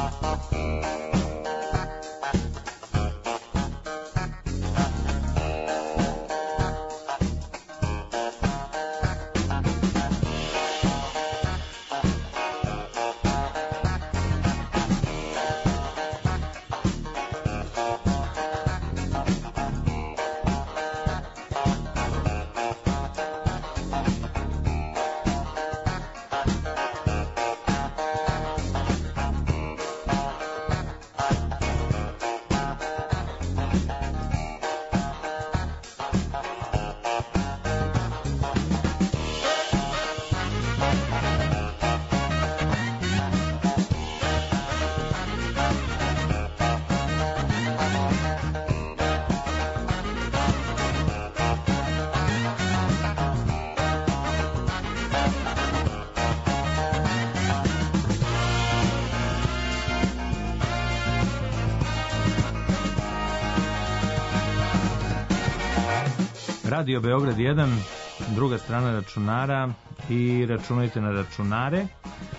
Radio Beograd 1, druga strana računara i računajte na računare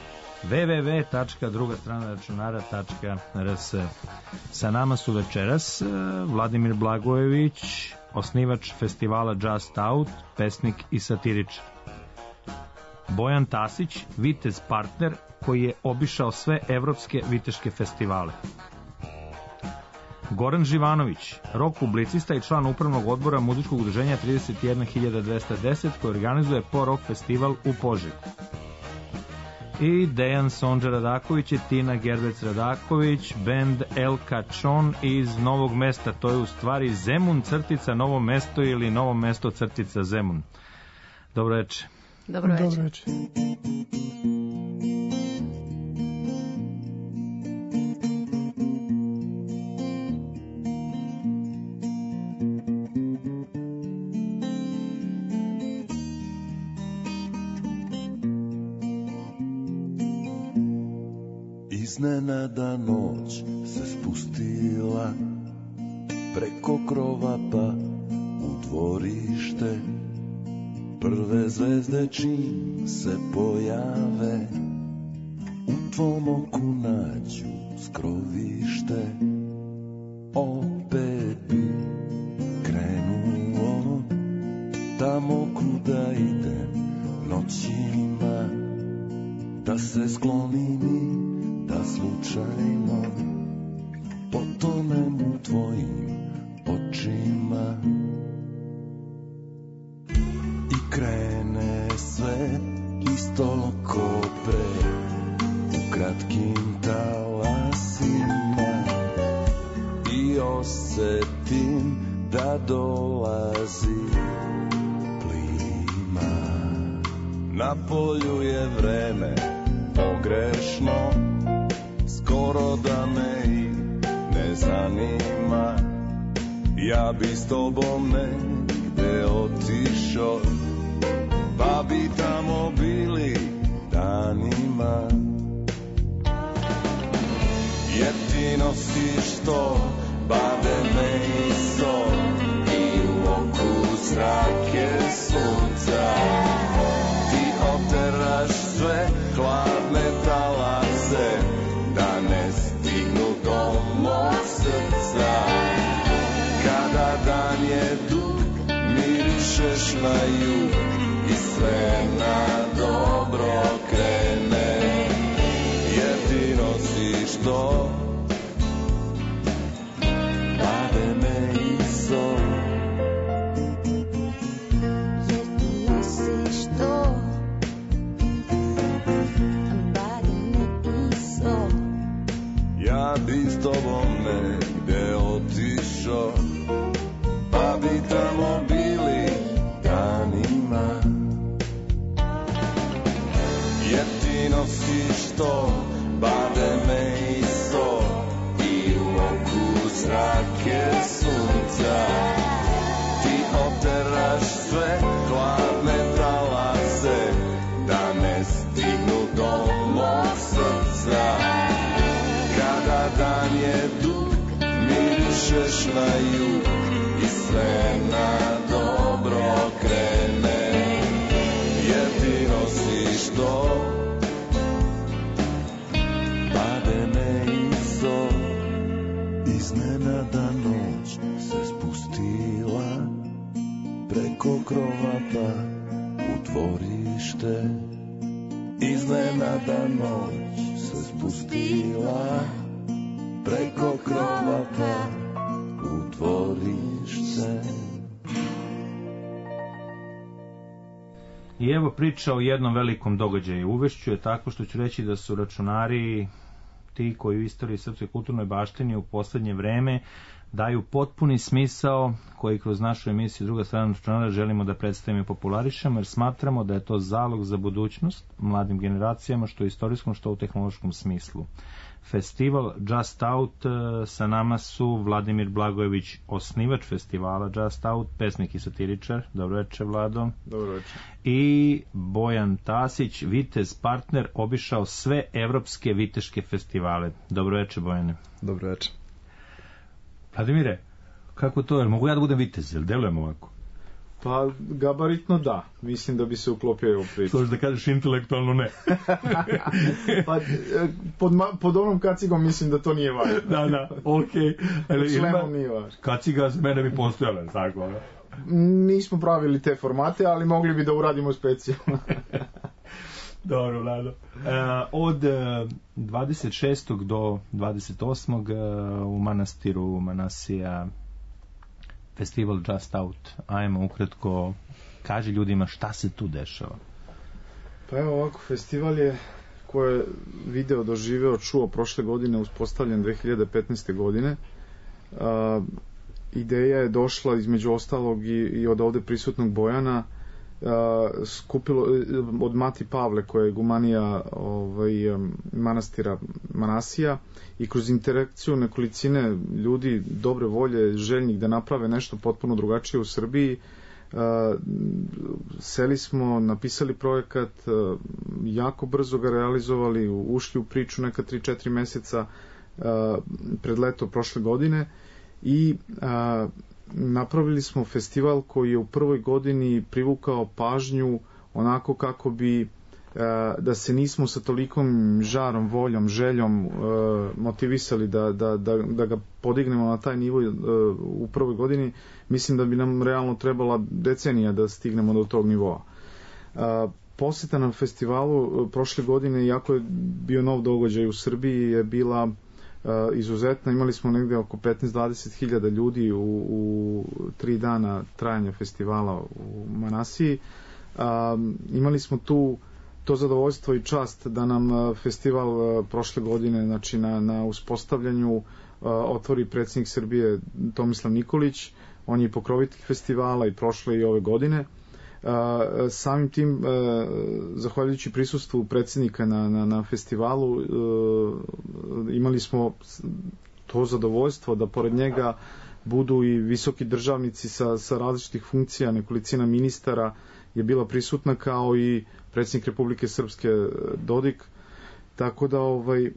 www.drugastrana-računara.rs. Sa nama su večeras Vladimir Blagojević, osnivač festivala Just Out, pesnik i satiričar. Bojan Tasić, vitez partner koji je obišao sve evropske viteške festivale. Goran Živanović, rock publicista i član upravnog odbora muzičkog udruženja 31210 koji organizuje rock festival u Požegi. I Dejan Sonđa Radaković i Tina Gerbec Radaković, band El Cačon iz Novog Mesta, to je u stvari Zemun crtica Novo Mesto ili Novo Mesto crtica Zemun. Dobro večer. Dobro večer. Dobro večer. Iznenada noć se spustila preko krova pa u dvorište. Prve zvezde čim se pojave u tvom oku nađu skrovište. Opet bi krenuo tamo kuda idem noćima, da se sklonim i da slučajno potonem u tvojim očima. I krene sve isto ko pre, u kratkim talasima, i osetim da dolazi plima. Na polju je vreme pogrešno, skoro da me i ne zanima. Ja bi s tobom negde otišao, pa bi tamo bili danima. Jer ti nosiš to bademe i sol i u oku zrake sunca. Ti oteraš sve hladne talase da ne stignu do mog srca. Kada dan je dug, mirišeš na jug i sve na dobro krene. Jer ti nosiš to bademe i sol. Jer ti nosiš to bademe i sol. Ja bi s tobom negde otišao, pa bi tamo bili danima. Jer ti nosiš to bademe i sol i u oku zrake sunca. Ti oteraš sve hladne talase da ne stignu do mog srca. Kada dan je dug, mirišeš na jug i sve na dobro krene. Jer ti nosiš to bademe i preko krovata u dvorište. Iznenada noć se spustila preko krovata u dvorište. I evo priča o jednom velikom događaju. Uvešću je tako što ću reći da su računari ti koji u istoriji srpske kulturnoj baštini u poslednje vreme daju potpuni smisao koji kroz našu emisiju Druga strana računara želimo da predstavimo i popularišemo, jer smatramo da je to zalog za budućnost mladim generacijama, što u istorijskom, što u tehnološkom smislu. Festival Just Out, sa nama su Vladimir Blagojević, osnivač festivala Just Out, pesnik i satiričar. Dobro večer, Vlado. Dobro večer. I Bojan Tasić, vitez partner, obišao sve evropske viteške festivale. Dobro večer, Bojane. Dobro večer. Vladimire, kako to je? Mogu ja da budem vitez, jel delujem ovako? Pa, gabaritno da. Mislim da bi se uklopio u priču. Što da kažeš intelektualno ne. Pa, pod onom kacigom mislim da to nije važno. Da, okej. Pod šlemom nije važno. Kaciga za mene bi postojala, tako? Nismo pravili te formate, ali mogli bi da uradimo specijalno. Dobro, Vlado. Od 26. do 28. U manastiru Manasija festival Just Out. Ajmo ukratko, kaži ljudima šta se tu dešava. Pa evo ovako, festival je koje je video doživeo, čuo prošle godine, uspostavljen 2015. godine. Ideja je došla između ostalog i od ovde prisutnog Bojana, skupilo od Mati Pavle koja je gumanija manastira Manasija, i kroz interakciju nekolicine ljudi dobre volje, željnih da naprave nešto potpuno drugačije u Srbiji, seli smo, napisali projekat, jako brzo ga realizovali, ušli u priču neka 3-4 meseca pred leto prošle godine i napravili smo festival koji je u prvoj godini privukao pažnju onako kako bi, da se nismo sa tolikom žarom, voljom, željom motivisali da ga podignemo na taj nivo u prvoj godini. Mislim da bi nam realno trebala decenija da stignemo do tog nivoa. Poseta na festivalu prošle godine, iako je bio nov događaj u Srbiji, je bila izuzetna. Imali smo negde oko 15-20 hiljada ljudi u 3 dana trajanja festivala u Manasiji. Imali smo to zadovoljstvo i čast da nam festival prošle godine, znači na uspostavljanju, otvori predsjednik Srbije Tomislav Nikolić. On je pokrovitelj festivala i prošle i ove godine. Samim tim, zahvaljujući prisustvu predsjednika na festivalu, imali smo to zadovoljstvo da pored njega budu i visoki državnici sa različitih funkcija, nekolicina ministara je bila prisutna, kao i predsjednik Republike Srpske Dodik. Tako da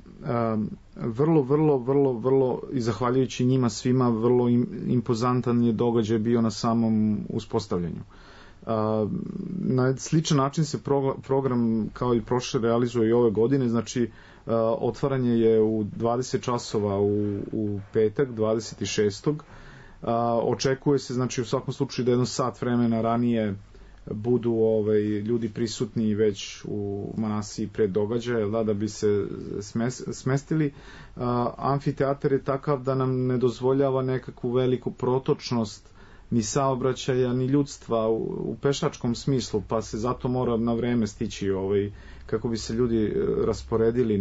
vrlo i zahvaljujući njima svima vrlo impozantan je događaj bio na samom uspostavljanju. Na sličan način se program kao i prošle realizuje i ove godine, znači otvaranje je u 20 časova u petak 26. Očekuje se, znači u svakom slučaju, da jedno sat vremena ranije budu ljudi prisutni već u Manasiji pred događaja, da bi se smestili. Amfiteatar je takav da nam ne dozvoljava nekakvu veliku protočnost ni saobraćaja, ni ljudstva u pešačkom smislu, pa se zato mora na vreme stići kako bi se ljudi rasporedili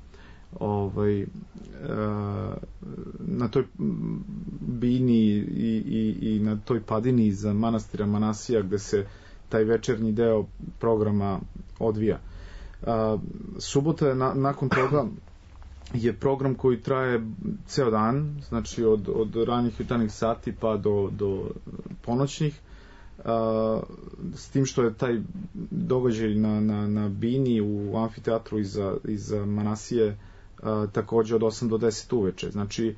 na toj bini i na toj padini za manastira Manasija, gde se taj večernji deo programa odvija. Subota je nakon toga je program koji traje ceo dan, znači od ranjih jutarnjih sati pa do ponoćnih, s tim što je taj događaj na bini u amfiteatru iza Manasije takođe od 8 do 10 uveče. Znači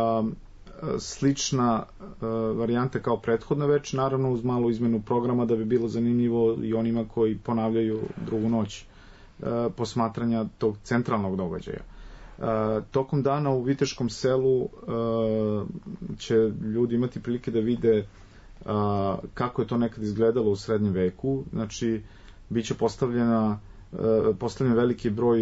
slična varijanta kao prethodna već, naravno uz malu izmenu programa da bi bilo zanimljivo i onima koji ponavljaju drugu noć posmatranja tog centralnog događaja. Tokom dana u Viteškom selu će ljudi imati prilike da vide kako je to nekad izgledalo u srednjem veku. Znači, bit će postavljen veliki broj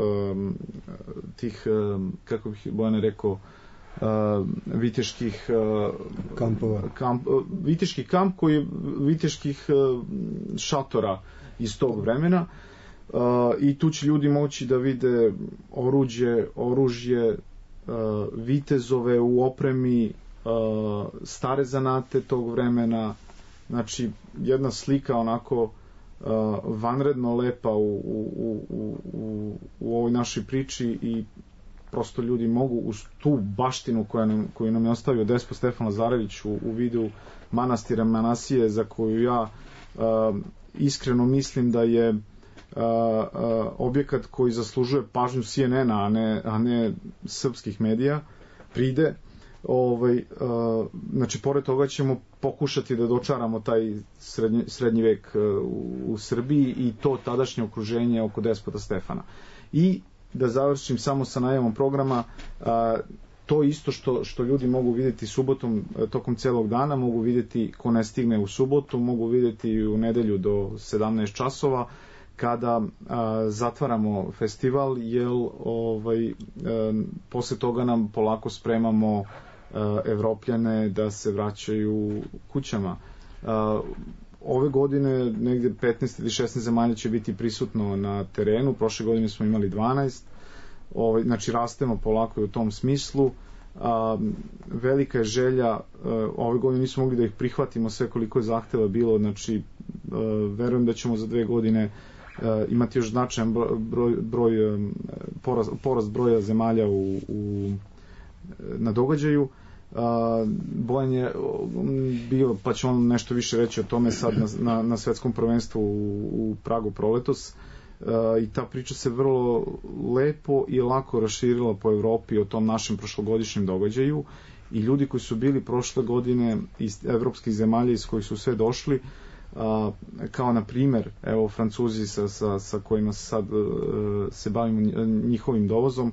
tih, kako bih Bojane rekao, viteških kampova. Viteški kamp koji viteških šatora iz tog vremena, i tu će ljudi moći da vide oružje, vitezove u opremi, stare zanate tog vremena. Znači, jedna slika onako vanredno lepa u ovoj našoj priči, i prosto ljudi mogu uz tu baštinu koju nam je ostavio Despot Stefan Lazarević u vidu manastira Manasije, za koju ja iskreno mislim da je objekat koji zaslužuje pažnju CNN-a, a ne srpskih medija, pride. Znači, pored toga ćemo pokušati da dočaramo taj srednji vek u Srbiji i to tadašnje okruženje oko Despota Stefana. I da završim samo sa najavom programa, to isto što ljudi mogu vidjeti subotom tokom celog dana, mogu vidjeti ko ne stigne u subotu, mogu vidjeti u nedelju do 17 časova, kada zatvaramo festival, jer posle toga nam polako spremamo Evropljane da se vraćaju kućama. Ove godine negde 15 ili 16 zemalja će biti prisutno na terenu, prošle godine smo imali 12, znači rastemo polako i u tom smislu. Velika je želja, ove godine nismo mogli da ih prihvatimo sve koliko je zahteva bilo, znači verujem da ćemo za 2 godine imati još značajan porast broja zemalja na događaju. Bojan je bio, pa ću on nešto više reći o tome sad na svetskom prvenstvu u Pragu proletos, i ta priča se vrlo lepo i lako raširila po Evropi o tom našem prošlogodišnjem događaju, i ljudi koji su bili prošle godine iz evropskih zemalja iz kojih su sve došli, kao na primer evo Francuzi sa kojima sad se bavimo njihovim dovozom,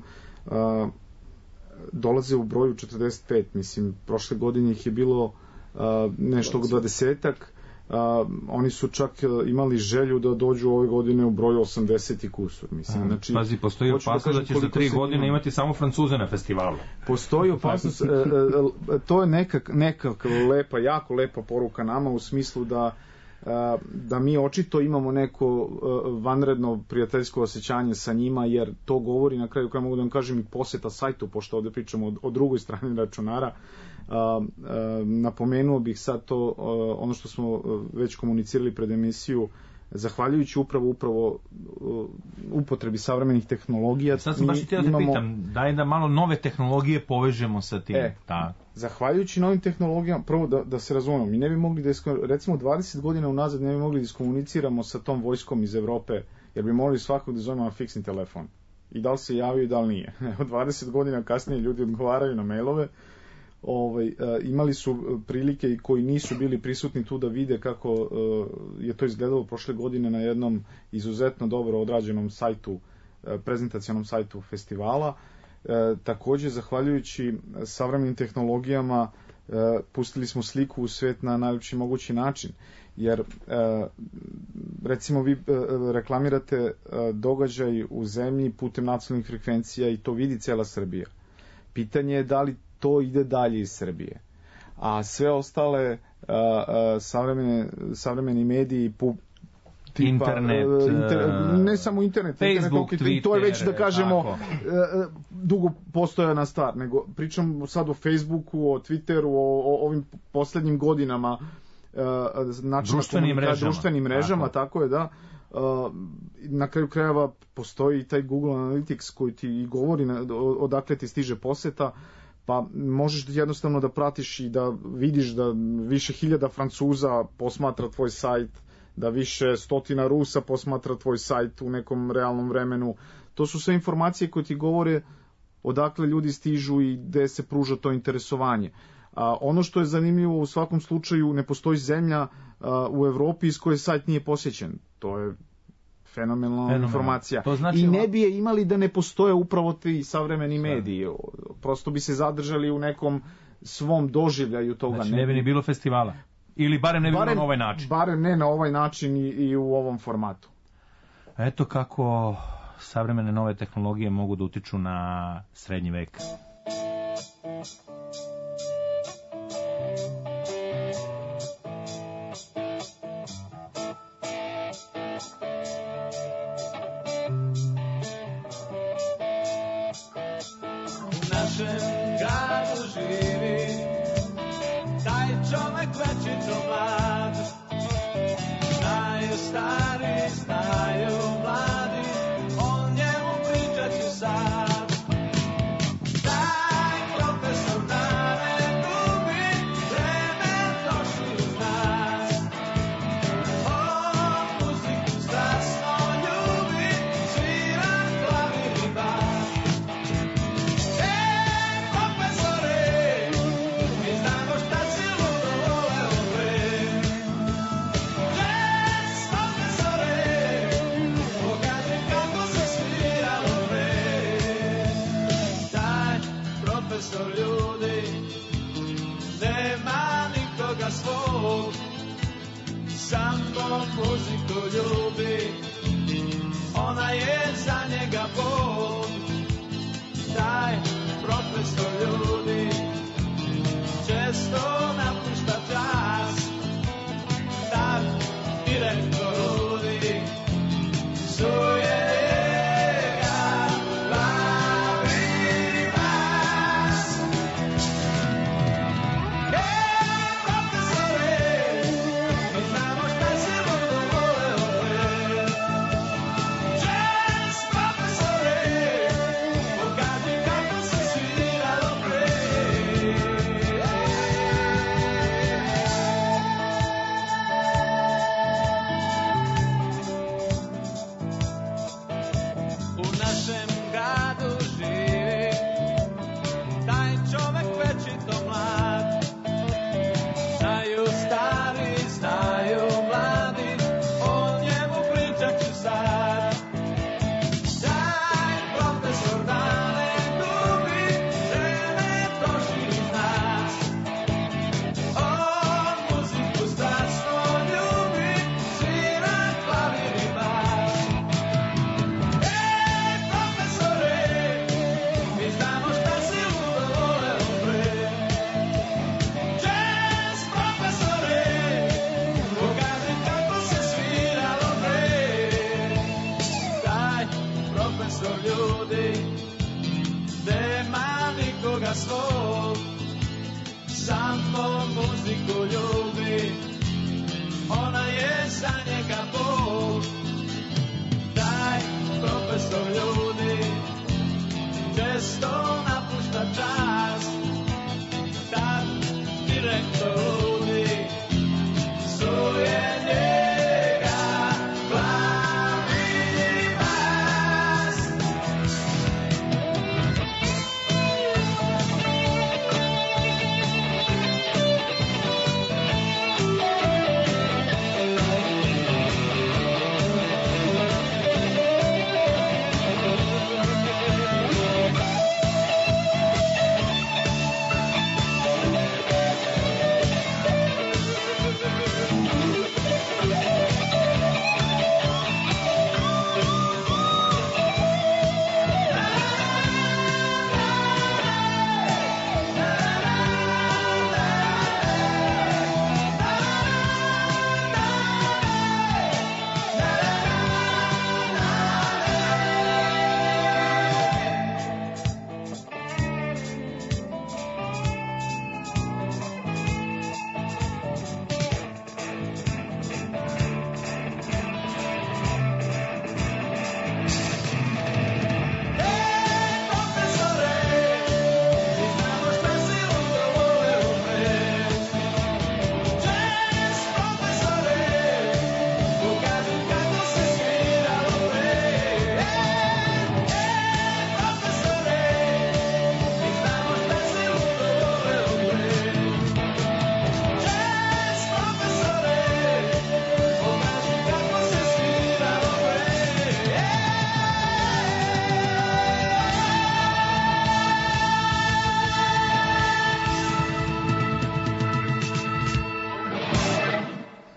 dolaze u broju 45, mislim prošle godine ih je bilo nešto 20-ak, oni su čak imali želju da dođu ove godine u broju 80 i kusur, mislim. Znači, pazi, postoji opasnost da ćeš za 3 godine imati samo Francuze na festivalu. Postoji opasnost, to je nekak lepa, jako lepa poruka nama, u smislu da mi očito imamo neko vanredno prijateljsko osjećanje sa njima, jer to govori na kraju, kada mogu da vam kažem, i poseta sajtu, pošto ovde pričamo o drugoj strani računara. Napomenuo bih sad to, ono što smo već komunicirali pred emisiju, zahvaljujući upravo upotrebi savremenih tehnologija. Sad sam baš htio da te pitam, daj da malo nove tehnologije povežemo sa tim. Zahvaljujući novim tehnologijama, prvo da se razumemo, mi ne bi mogli recimo 20 godina unazad ne bi mogli da iskomuniciramo sa tom vojskom iz Evrope, jer bi morali svakog da zovemo na fiksni telefon. I da li se javio i da li nije. 20 godina kasnije ljudi odgovaraju na mailove. Imali su prilike i koji nisu bili prisutni tu da vide kako je to izgledalo prošle godine na jednom izuzetno dobro odrađenom sajtu, prezentacionom sajtu festivala. Takođe, zahvaljujući savremenim tehnologijama, pustili smo sliku u svet na najlepši mogući način, jer recimo vi reklamirate događaj u zemlji putem nacionalnih frekvencija i to vidi cela Srbija. Pitanje je da li to ide dalje iz Srbije. A sve ostale savremeni mediji tipa, internet, ne samo internet, Facebook, Twitter, to je već da kažemo dugo postojana stvar, nego pričam sad o Facebooku, o Twitteru, o ovim poslednjim godinama društvenim mrežama, tako je, da. Na kraju krajeva postoji i taj Google Analytics koji ti govori odakle ti stiže poseta, pa možeš jednostavno da pratiš i da vidiš da više hiljada Francuza posmatra tvoj sajt, da više stotina Rusa posmatra tvoj sajt u nekom realnom vremenu. To su sve informacije koje ti govore odakle ljudi stižu i gde se pruža to interesovanje. Ono što je zanimljivo, u svakom slučaju ne postoji zemlja u Evropi iz koje sajt nije posjećen. To je fenomenalna informacija. Znači, i ne bi je imali da ne postoje upravo ti savremeni mediji. Prosto bi se zadržali u nekom svom doživljaju toga. Znači ne bi ni bilo festivala. Ili barem ne bi bilo na ovaj način. Barem ne na ovaj način i u ovom formatu. Eto kako savremene nove tehnologije mogu da utiču na srednji vek.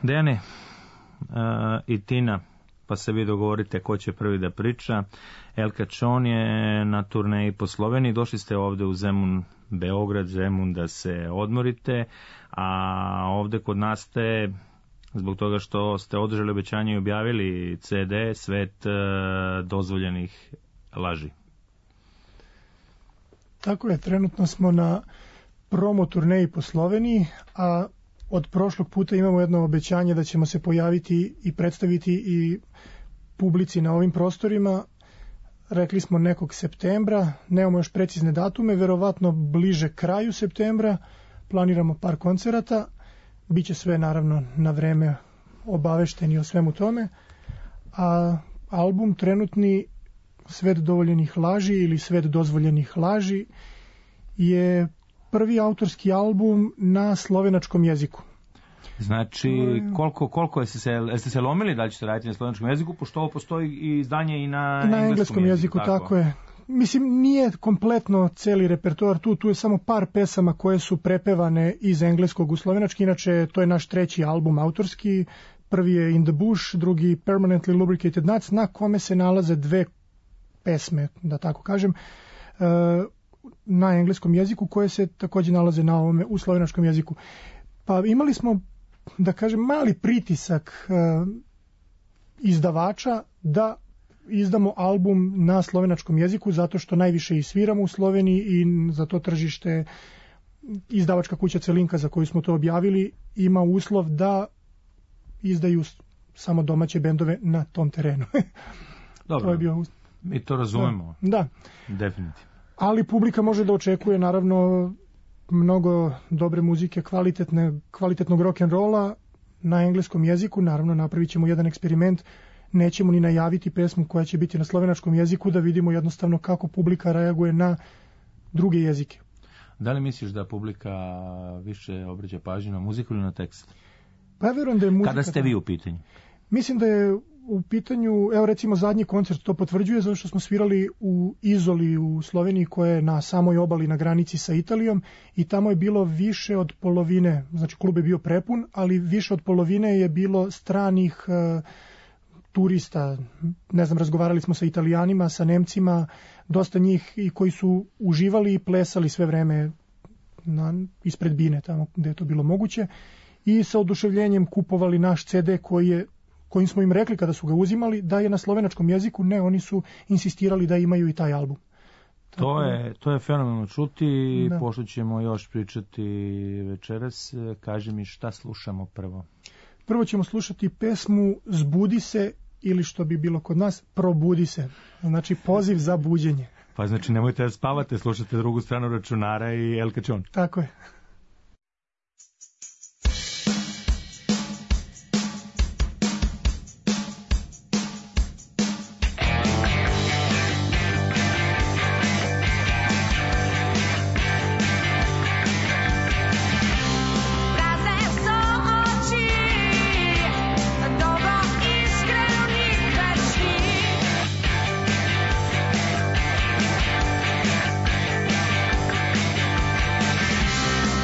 Dejane i Tina, pa se vi dogovorite ko će prvi da priča. El Cačon je na turneji po Sloveniji, došli ste ovde u Zemun, Beograd, Zemun da se odmorite, a ovde kod nas ste zbog toga što ste održali obećanje i objavili CD Svet dozvoljenih laži. Tako je, trenutno smo na promo turneji po Sloveniji, a od prošlog puta imamo jedno obećanje da ćemo se pojaviti i predstaviti i publici na ovim prostorima. Rekli smo nekog septembra, nemamo još precizne datume, verovatno bliže kraju septembra, planiramo par koncerata, biće sve naravno na vreme obavešteni o svemu tome, a album trenutni Svet dovoljenih laži ili Svet dozvoljenih laži je prvi autorski album na slovenačkom jeziku. Znači, koliko jeste se lomili da ćete raditi na slovenačkom jeziku, pošto ovo postoji i izdanje i na engleskom jeziku, tako je. Mislim, nije kompletno celi repertoar tu je samo par pesama koje su prepevane iz engleskog u slovenački, inače to je naš treći album autorski, prvi je In the Bush, drugi Permanently Lubricated Nuts, na kome se nalaze dve pesme, da tako kažem, na engleskom jeziku, koje se takođe nalaze na ovome u slovenačkom jeziku. Pa imali smo, da kažem, mali pritisak izdavača da izdamo album na slovenačkom jeziku, zato što najviše i sviramo u Sloveniji i za to tržište izdavačka kuća Celinka, za koju smo to objavili, ima uslov da izdaju samo domaće bendove na tom terenu. Dobro, to je bio mi to razumemo. Da. Definitivno. Ali publika može da očekuje naravno mnogo dobre muzike, kvalitetnog rock'n'rolla na engleskom jeziku. Naravno, napravit ćemo jedan eksperiment. Nećemo ni najaviti pesmu koja će biti na slovenačkom jeziku, da vidimo jednostavno kako publika reaguje na druge jezike. Da li misliš da publika više obraća pažnju na muziku ili na tekst? Pa ja verujem da je muzika... Kada ste vi u pitanju? Mislim da je u pitanju, evo recimo zadnji koncert to potvrđuje, zato što smo svirali u Izoli u Sloveniji, koja je na samoj obali na granici sa Italijom, i tamo je bilo više od polovine, znači klub je bio prepun, ali više od polovine je bilo stranih turista. Ne znam, razgovarali smo sa Italijanima, sa Nemcima, dosta njih i koji su uživali i plesali sve vreme ispred bine, tamo gde je to bilo moguće, i sa oduševljenjem kupovali naš CD kojim smo im rekli kada su ga uzimali da je na slovenačkom jeziku. Ne, oni su insistirali da imaju i taj album. To je fenomenalno čuti. Da. Pošto ćemo još pričati večeras, kaži mi šta slušamo prvo. Prvo ćemo slušati pesmu Zbudi se, ili što bi bilo kod nas, Probudi se. Znači poziv za buđenje. Pa znači nemojte da spavate, slušate drugu stranu računara i El Cačon. Tako je. Zbudi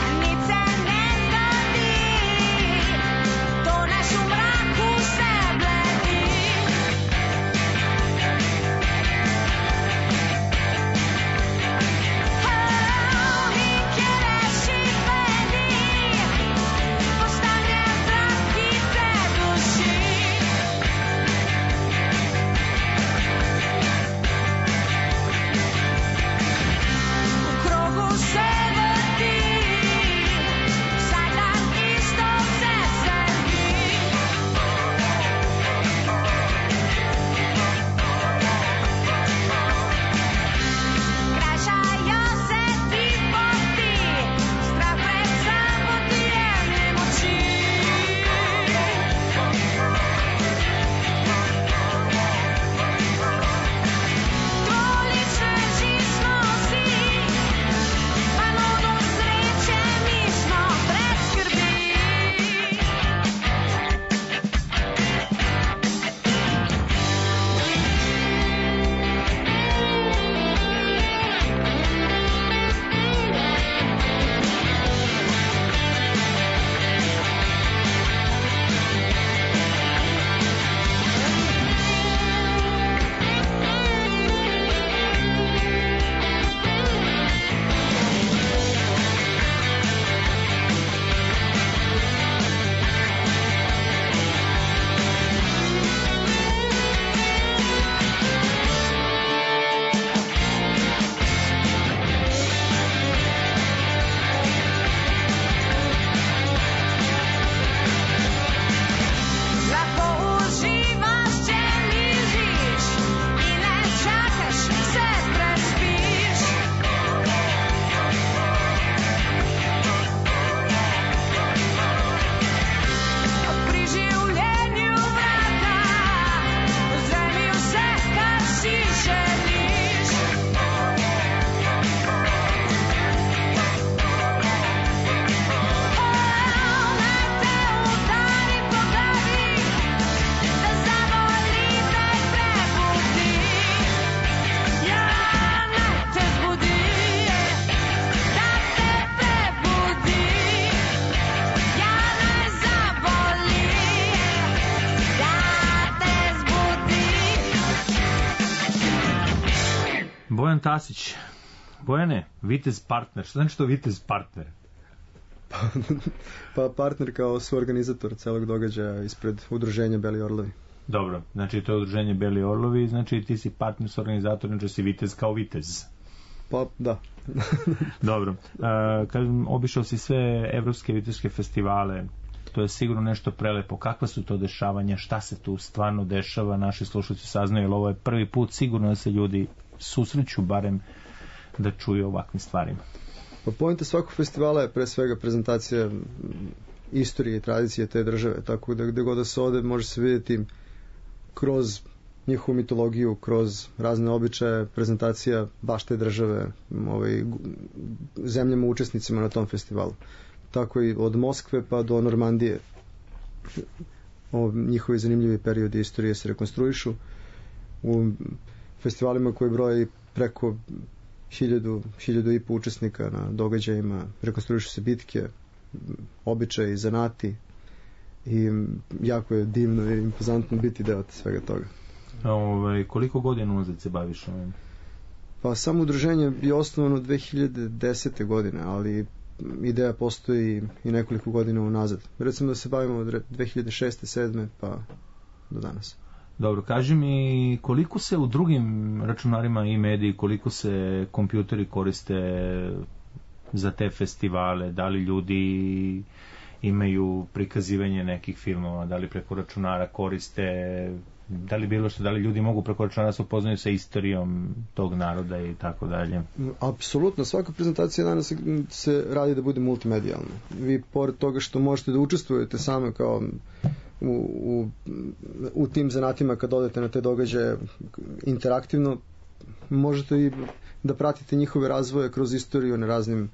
Bojan Tasić. Bojane, Vitez partner. Što znači to Vitez partner? Pa partner kao suorganizator celog događaja ispred udruženja Beli Orlovi. Dobro, znači to je udruženje Beli Orlovi, znači ti si partner s organizatorem, znači si Vitez kao Vitez. Pa, da. Dobro. Kažem, obišao si sve evropske viteške festivale, to je sigurno nešto prelepo. Kakva su to dešavanja, šta se tu stvarno dešava, naši slušalci saznaju, jer ovo je prvi put sigurno da se ljudi susreću, barem da čuju ovakvim stvarima. Pa poenta svakog festivala je pre svega prezentacija istorije i tradicije te države, tako da gde god da se ode može se vidjeti kroz njihovu mitologiju, kroz razne običaje, prezentacija baš te države, zemljama učesnicima na tom festivalu. Tako i od Moskve pa do Normandije. Njihovi zanimljivi periodi istorije se rekonstruišu. U festivalima koji broji preko 1000 učesnika na događajima, rekonstruišu se bitke, običaji, zanati i jako je divno i impozantno biti deo svega toga. Koliko godina unazad se baviš ovim? Pa samo udruženje je osnovano 2010. godine, ali ideja postoji i nekoliko godina unazad. Recimo da se bavimo od 2006. 2007. pa do danas. Dobro, kaži mi koliko se u drugim računarima i mediji, koliko se kompjuteri koriste za te festivale, da li ljudi imaju prikazivanje nekih filmova, da li preko računara koriste, da li bilo što, da li ljudi mogu preko računara se upoznaju sa istorijom tog naroda i tako dalje? Apsolutno, svaka prezentacija danas se radi da bude multimedijalna. Vi pored toga što možete da učestvujete same kao u tim zanatima kad odete na te događaje interaktivno, možete i da pratite njihove razvoje kroz istoriju na raznim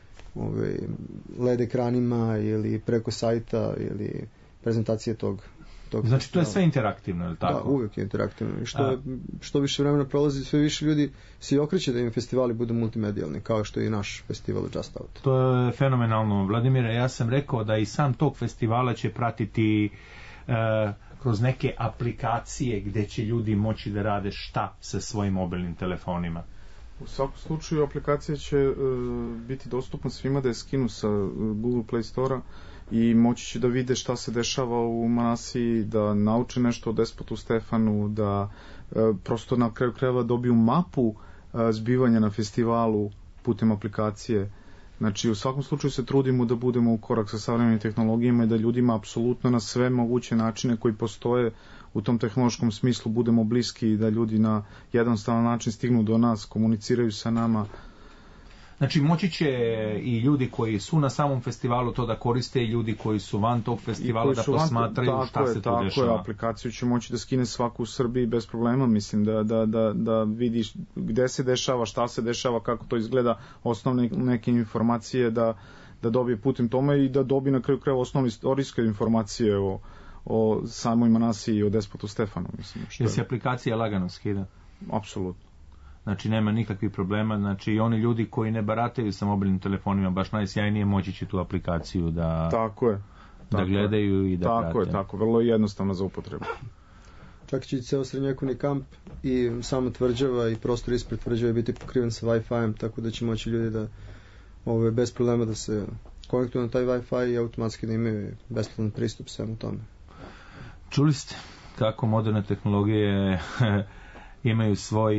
LED ekranima ili preko sajta ili prezentacije tog. Znači to je sve interaktivno, je li tako? Da, uvijek je interaktivno. I što više vremena prolazi, sve više ljudi se i okreće da im festivali budu multimedijalni, kao što je i naš festival Just Out. To je fenomenalno, Vladimire. Ja sam rekao da i sam tog festivala će pratiti kroz neke aplikacije gde će ljudi moći da rade šta sa svojim mobilnim telefonima. U svakom slučaju aplikacija će biti dostupna svima da je skinu sa Google Play Store-a i moći će da vide šta se dešava u Manasiji, da nauče nešto o despotu Stefanu, da prosto na kraju krajeva dobiju mapu zbivanja na festivalu putem aplikacije. Znači, u svakom slučaju se trudimo da budemo u korak sa savremenim tehnologijama i da ljudima apsolutno na sve moguće načine koji postoje u tom tehnološkom smislu budemo bliski i da ljudi na jednostavan način stignu do nas, komuniciraju sa nama. Znači, moći će i ljudi koji su na samom festivalu to da koriste i ljudi koji su van tog festivala da posmatraju šta se tu dešava. Tako je, aplikaciju će moći da skine svaku u Srbiji bez problema, mislim, da vidiš gde se dešava, šta se dešava, kako to izgleda, osnovne neke informacije da dobije putem tome i da dobije na kraju krajeva osnovne istorijske informacije o samoj Manasiji i o despotu Stefanu, mislim. Jel se aplikacija lagano skida? Apsolutno. Znači nema nikakvih problema, znači i oni ljudi koji ne barataju sa mobilnim telefonima baš najsjajnije moći će tu aplikaciju da gledaju i da prate. Tako, vrlo je jednostavno za upotrebu. Čak će ceo srednjovekovni kamp i sama tvrđava i prostor ispred tvrđave biti pokriven sa Wi-Fi-em, tako da će moći ljudi da bez problema da se konektuju na taj Wi-Fi i automatski da imaju besplatan pristup svemu tome. Čuli ste kako moderne tehnologije imaju svoj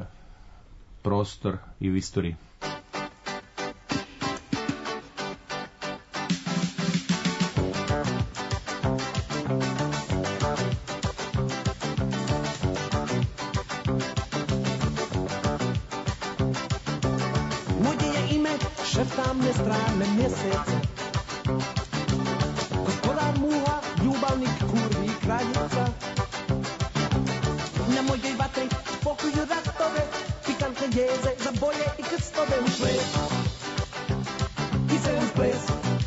prostor i u istoriji. Moje je ime šeptamne strane mjeseca, gospodar muha, ljubavnik, kurvi, kraljica. Na mojej vatri pokuju ratove, pikantne jeze za boje i krstove u ples. I se u ples.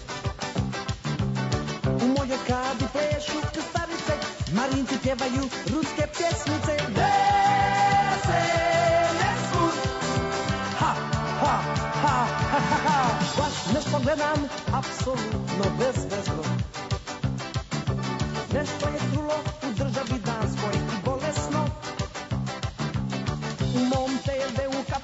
U mojoj kadi plešu krstarice, marinci pjevaju ruske pjesmice. Veselesku, ha, ha, ha, ha, ha, ha. Baš nešto gledam, apsolutno bezvezno. Nešto je trulo u državi Danskoj i bolesno. U mom TV-u kad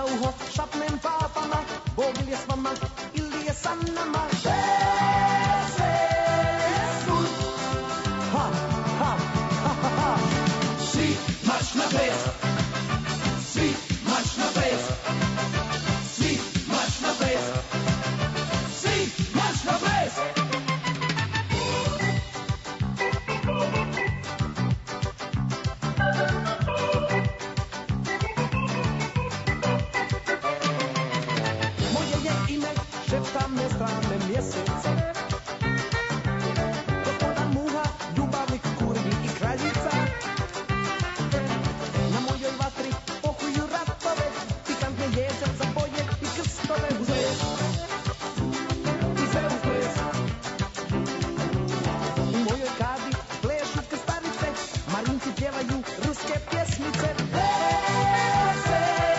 uho šapnem papama, Bog ili je s vama ili je sa nama. Ha, ha, ha, ha, ha. Svi marš na ples, svi marš na ples, svi marš na ples, svi marš na ples. Moje je ime, šepta me strane mjeseca, gospoda muha, ljubavnik, kurvi i kraljica. Na mojoj vatri pokuju ratove, pikantne jezer za boje i krstove. Uz ples, i sve uz ples. U mojoj kadi plešu krstarice, Marinci pjevaju ruske pjesmice. Plese,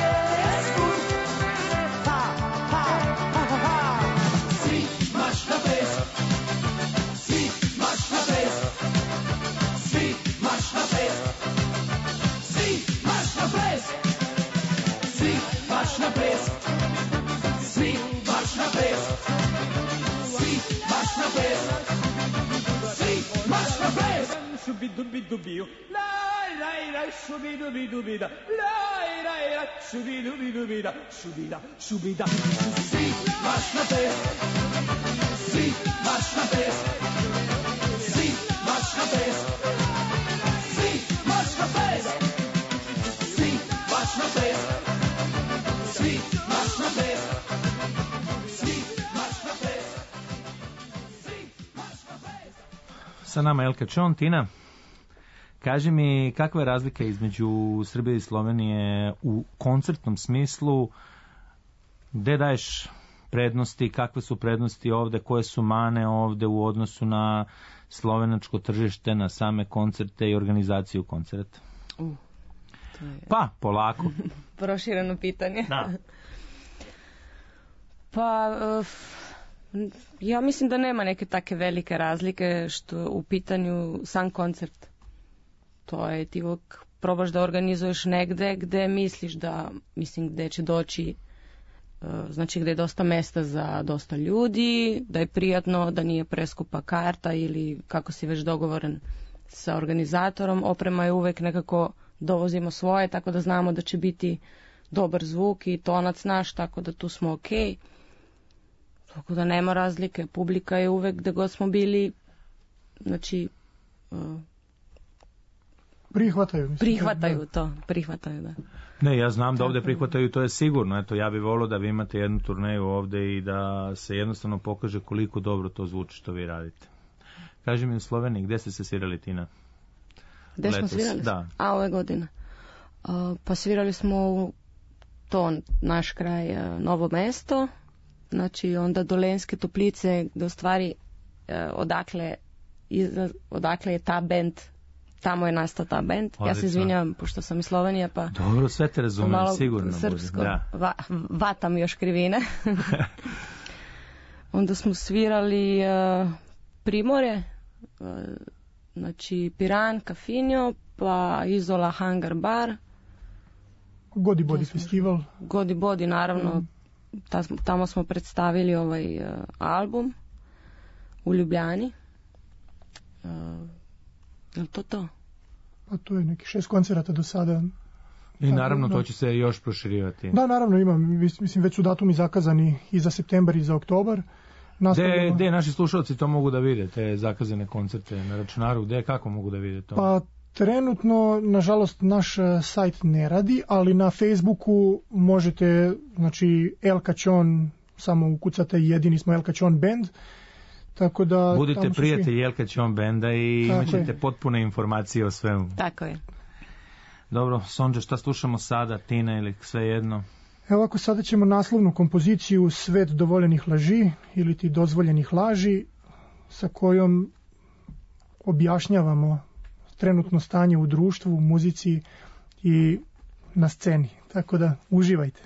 ha, ha, ha, ha, ha. Svi marš na ples, svi marš na ples, svi marš na ples, svi marš na ples, svi marš na ples, svi marš na ples, svi marš na ples, svi marš na ples. Shubi-dubi-dubiju, laj-laj-laj, shubi-dubi-dubida, laj-laj-laj, shubi-dubi-dubida, shubida, shubida. Svi marš na ples, svi marš na ples, svi marš na ples, svi marš na ples, svi marš na ples, svi marš na ples, svi marš na ples, svi marš na ples. Sa nama Elka Čon. Tina, kaži mi kakva je razlika između Srbije i Slovenije u koncertnom smislu, gde daješ prednosti, kakve su prednosti ovde, koje su mane ovde u odnosu na slovenačko tržište, na same koncerte i organizaciju koncerta? To je Pa, polako. prošireno pitanje. Da. Pa, ja mislim da nema neke take velike razlike što u pitanju sam koncert. To je ti uvijek probaš da organizuješ negde gde misliš da, mislim gde će doći, znači gde je dosta mesta za dosta ljudi, da je prijatno, da nije preskupa karta ili kako si već dogovoren sa organizatorom. Oprema je uvek nekako, dovozimo svoje, tako da znamo da će biti dobar zvuk i tonac naš, tako da tu smo okej. Tako da nema razlike. Publika je uvek gde god smo bili, znači Prihvataju. Mislim, prihvataju, da. Ne, ja znam da ovde prihvataju, to je sigurno. Eto, ja bih volio da vi imate jednu turneju ovde i da se jednostavno pokaže koliko dobro to zvuči što vi radite. Kaži mi u Sloveniji, gde ste se svirali, Tina? Gde smo Letos, svirali? da. Ove godine. Pa svirali smo u to naš kraj, Novo mesto, znači onda Dolenske Toplice, gde u stvari odakle je ta band, tamo je nastao ta band. Ja se izvinjavam, pošto sam iz Slovenije, pa dobro, sve te razumem, malo sigurno. srpsko, Da. vatam još krivine. Onda smo svirali Primorje, znači Piran, Kafinjo, pa Izola, Hangar Bar. Godi Bodi festival. Godi Bodi, naravno. Tamo smo predstavili ovaj album u Ljubljani. Je to? Pa to je neki 6 koncerata do sada. I naravno to će se još proširivati. Da, naravno imam. Mislim, već su datumi zakazani i za septembar i za oktobar. Gde naši slušalci to mogu da vide, te zakazane koncerte na računaru? Gde, kako mogu da vide to? Pa trenutno, nažalost, naš sajt ne radi, ali na Facebooku možete, znači, Elka Čon, samo ukucate, jedini smo Elka Čon band. Tako da budite prijatelji Elka Čon benda i imat ćete potpune informacije o svemu. Tako je. Dobro, Sonđe, šta slušamo sada, Tina ili sve jedno? Evo ovako, sada ćemo naslovnu kompoziciju Svet dovoljenih laži ili ti dozvoljenih laži, sa kojom objašnjavamo trenutno stanje u društvu, u muzici i na sceni. Tako da uživajte.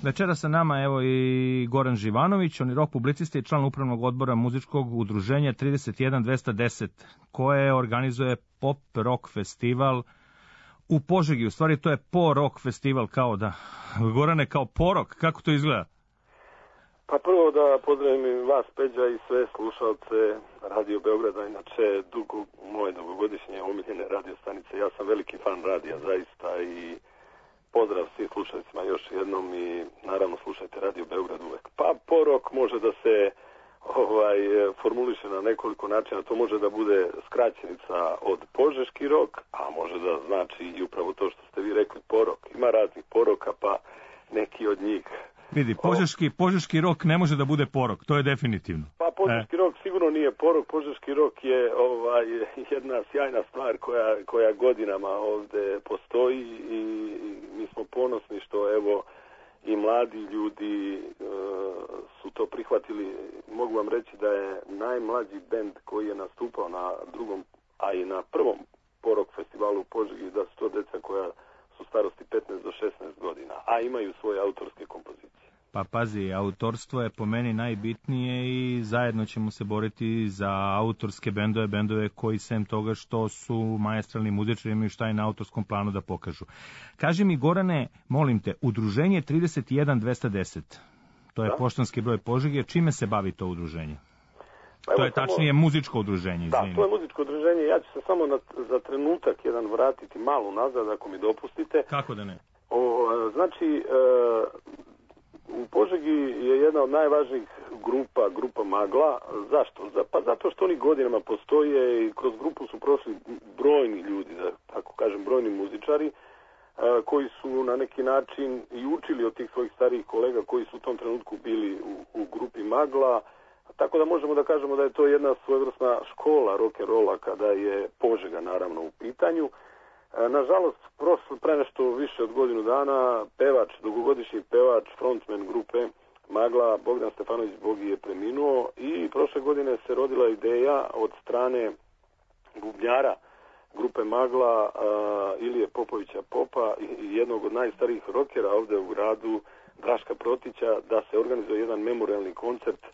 Večera sa nama evo i Goran Živanović, on je rock publicista i član upravnog odbora muzičkog udruženja 31210, koje organizuje pop rock festival u Požegi. U stvari to je po-rock festival, kao da. Gorane, kao porok, kako to izgleda? Pa prvo da pozdravim i vas, Peđa, i sve slušalce Radio Beograda, inače moje dugogodišnje omiljene radio stanice. Ja sam veliki fan radija, zaista, i pozdrav svim slušalcima još jednom i naravno slušajte Radio Beograd uvek. Pa porok može da se formuliše na nekoliko načina. To može da bude skraćenica od požeški rok, a može da znači i upravo to što ste vi rekli, porok. Ima raznih poroka, pa neki od njih... Vidi, požeški rok ne može da bude porok, to je definitivno. Pa požeški rok sigurno nije porok, požeški rok je jedna sjajna stvar koja godinama ovde postoji i mi smo ponosni što evo i mladi ljudi su to prihvatili. Mogu vam reći da je najmlađi bend koji je nastupao na drugom, a i na prvom porok festivalu u Požegi, da su to deca koja su starosti 15 do 16 godina, a imaju svoje autorske kompozicije. Pa pazi, autorstvo je po meni najbitnije i zajedno ćemo se boriti za autorske bendove koji sem toga što su maestralni muzičari imaju šta je na autorskom planu da pokažu. Kaži mi, Gorane, molim te, udruženje 31210, to je poštanski broj Požege, čime se bavi to udruženje? Pa to je tačnije muzičko udruženje, izvini. Da, to je muzičko udruženje. Ja ću se samo za trenutak jedan vratiti malo nazad, ako mi dopustite. Kako da ne? Znači, u Požegi je jedna od najvažnijih grupa Magla. Zašto? Pa zato što oni godinama postoje i kroz grupu su prošli brojni ljudi, da tako kažem, brojni muzičari, koji su na neki način i učili od tih svojih starijih kolega koji su u tom trenutku bili u grupi Magla. Tako da možemo da kažemo da je to jedna svojevrsna škola rock'n'rolla kada je Požega naravno u pitanju. Nažalost, pre nešto više od godinu dana dugogodišnji pevač, frontman grupe Magla, Bogdan Stefanović Bogi, je preminuo i prošle godine se rodila ideja od strane bubnjara grupe Magla, Ilije Popovića Popa i jednog od najstarijih rockera ovde u gradu, Draška Protića, da se organizuje jedan memorialni koncert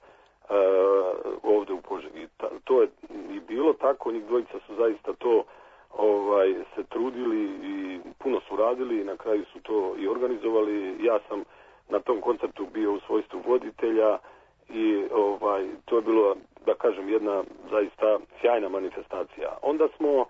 ovde u Požegi. To je i bilo tako, njih dvojica su zaista to se trudili i puno su radili i na kraju su to i organizovali. Ja sam na tom koncertu bio u svojstvu voditelja i to je bilo, da kažem, jedna zaista sjajna manifestacija. Onda smo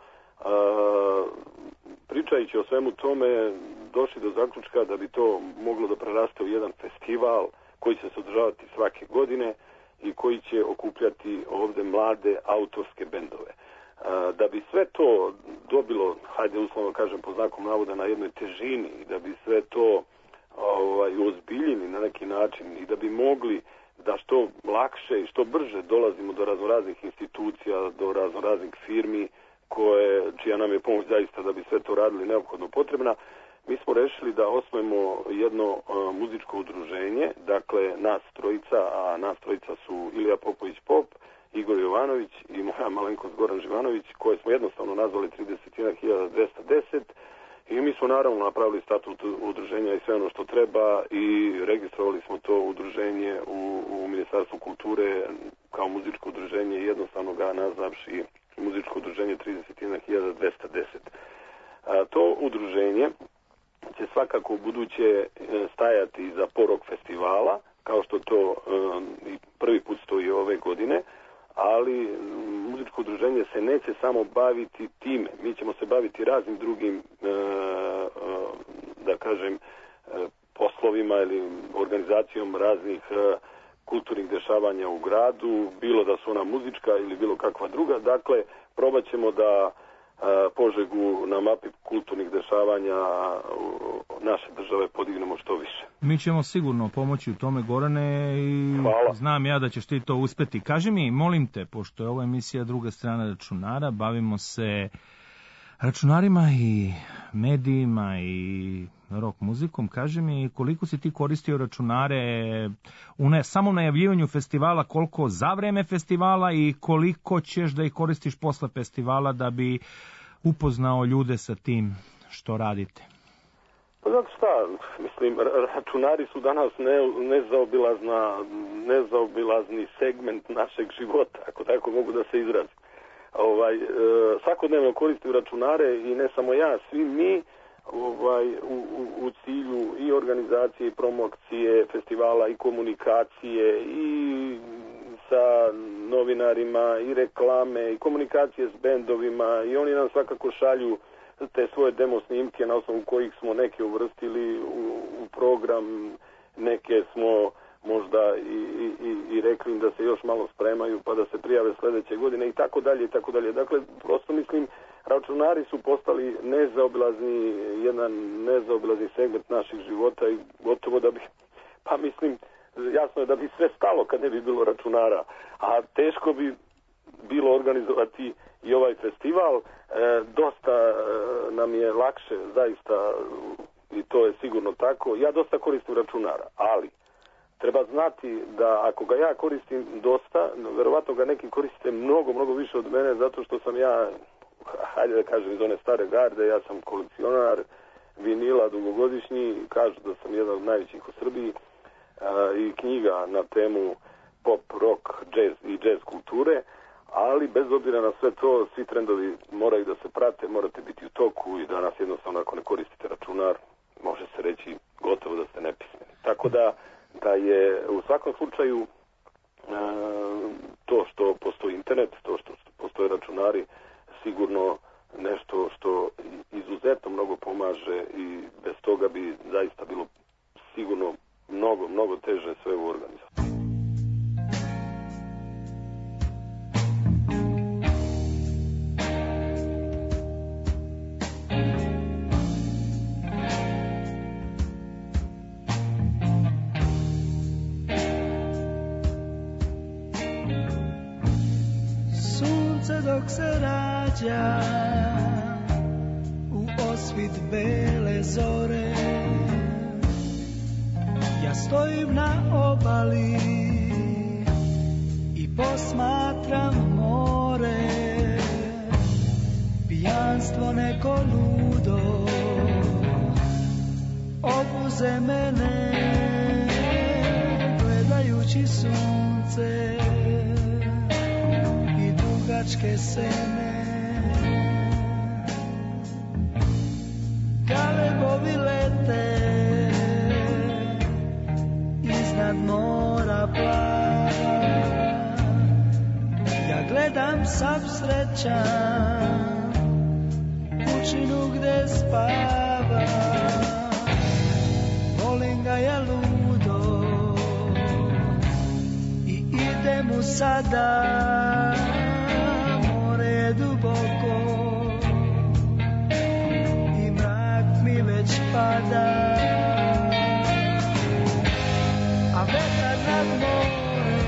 pričajući o svemu tome došli do zaključka da bi to moglo da preraste u jedan festival koji će se održavati svake godine i koji će okupljati ovde mlade autorske bendove. Da bi sve to dobilo, hajde uslovno kažem po znakom navoda, na jednoj težini i da bi sve to ozbiljili na neki način i da bi mogli da što lakše i što brže dolazimo do raznoraznih institucija, do raznoraznih firmi čija nam je pomoć zaista da bi sve to radili neophodno potrebna, mi smo rešili da osnujemo jedno muzičko udruženje, dakle nas trojica, a nas trojica su Ilija Popović Pop, Igor Jovanović i moja malenkost Goran Živanović, koje smo jednostavno nazvali 31210 i mi smo naravno napravili statut udruženja i sve ono što treba i registrovali smo to udruženje u Ministarstvu kulture kao muzičko udruženje i jednostavno ga nazvavši muzičko udruženje 31210. To udruženje će svakako u buduće stajati iza porok festivala, kao što to i prvi put stoji ove godine, ali muzičko udruženje se neće samo baviti time. Mi ćemo se baviti raznim drugim, da kažem, poslovima ili organizacijom raznih kulturnih dešavanja u gradu, bilo da su ona muzička ili bilo kakva druga. Dakle, probat ćemo da Požegu na mapi kulturnih dešavanja naše države podignemo što više. Mi ćemo sigurno pomoći u tome, Gorane, i hvala. Znam ja da ćeš ti to uspeti. Kaži mi, molim te, pošto je ova emisija Druga strana računara, bavimo se računarima i medijima i rock muzikom. Kaži mi, koliko si ti koristio računare u samom najavljivanju festivala, koliko za vreme festivala i koliko ćeš da ih koristiš posle festivala da bi upoznao ljude sa tim što radite? Pa znate šta, mislim, računari su danas nezaobilazni segment našeg života, ako tako mogu da se izrazim. Svakodnevno koristim računare i ne samo ja, svi mi u cilju i organizacije i promocije festivala i komunikacije i sa novinarima i reklame i komunikacije s bendovima i oni nam svakako šalju te svoje demo snimke na osnovu kojih smo neke uvrstili u program, neke smo možda i rekli im da se još malo spremaju pa da se prijave sledeće godine i tako dalje i tako dalje. Dakle, prosto mislim, računari su postali jedan nezaobilazni segment naših života i gotovo da bi, pa mislim, jasno je da bi sve stalo kad ne bi bilo računara, a teško bi bilo organizovati i ovaj festival. Dosta nam je lakše, zaista, i to je sigurno tako. Ja dosta koristim računara, ali treba znati da ako ga ja koristim dosta, verovatno ga neki koriste mnogo, mnogo više od mene, zato što sam ja, hajde da kažem, iz one stare garde, ja sam kolekcionar vinila dugogodišnji, kažu da sam jedan od najvećih u Srbiji, i knjiga na temu pop, rock, jazz i jazz kulture, ali bez obzira na sve to, svi trendovi moraju da se prate, morate biti u toku i danas jednostavno ako ne koristite računar, može se reći gotovo da ste nepismeni. Tako da je u svakom slučaju to što postoji internet, to što postoje računari, sigurno nešto što izuzetno mnogo pomaže i bez toga bi zaista bilo sigurno mnogo, mnogo teže sve u organizaciji. Dok se rađa u osvit bele zore, ja stojim na obali i posmatram more, pijanstvo neko ludo obuze mene, gledajući sunce dugačke sene. Galebovi lete iznad mora plava, ja gledam sav srećan kućinu gde spava, volim ga ja ludo i idem mu sada, duboko i mrak mi već pada, a vetar nad more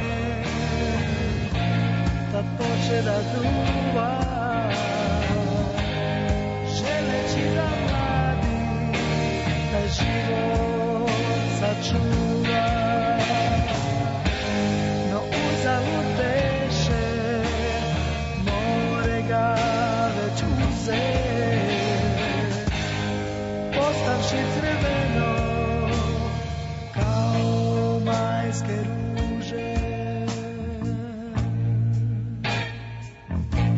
tad poče da duva, želeći da mladi taj život sačuva, no uzalud beše ga već uze, postavši crveno kao majske ruže.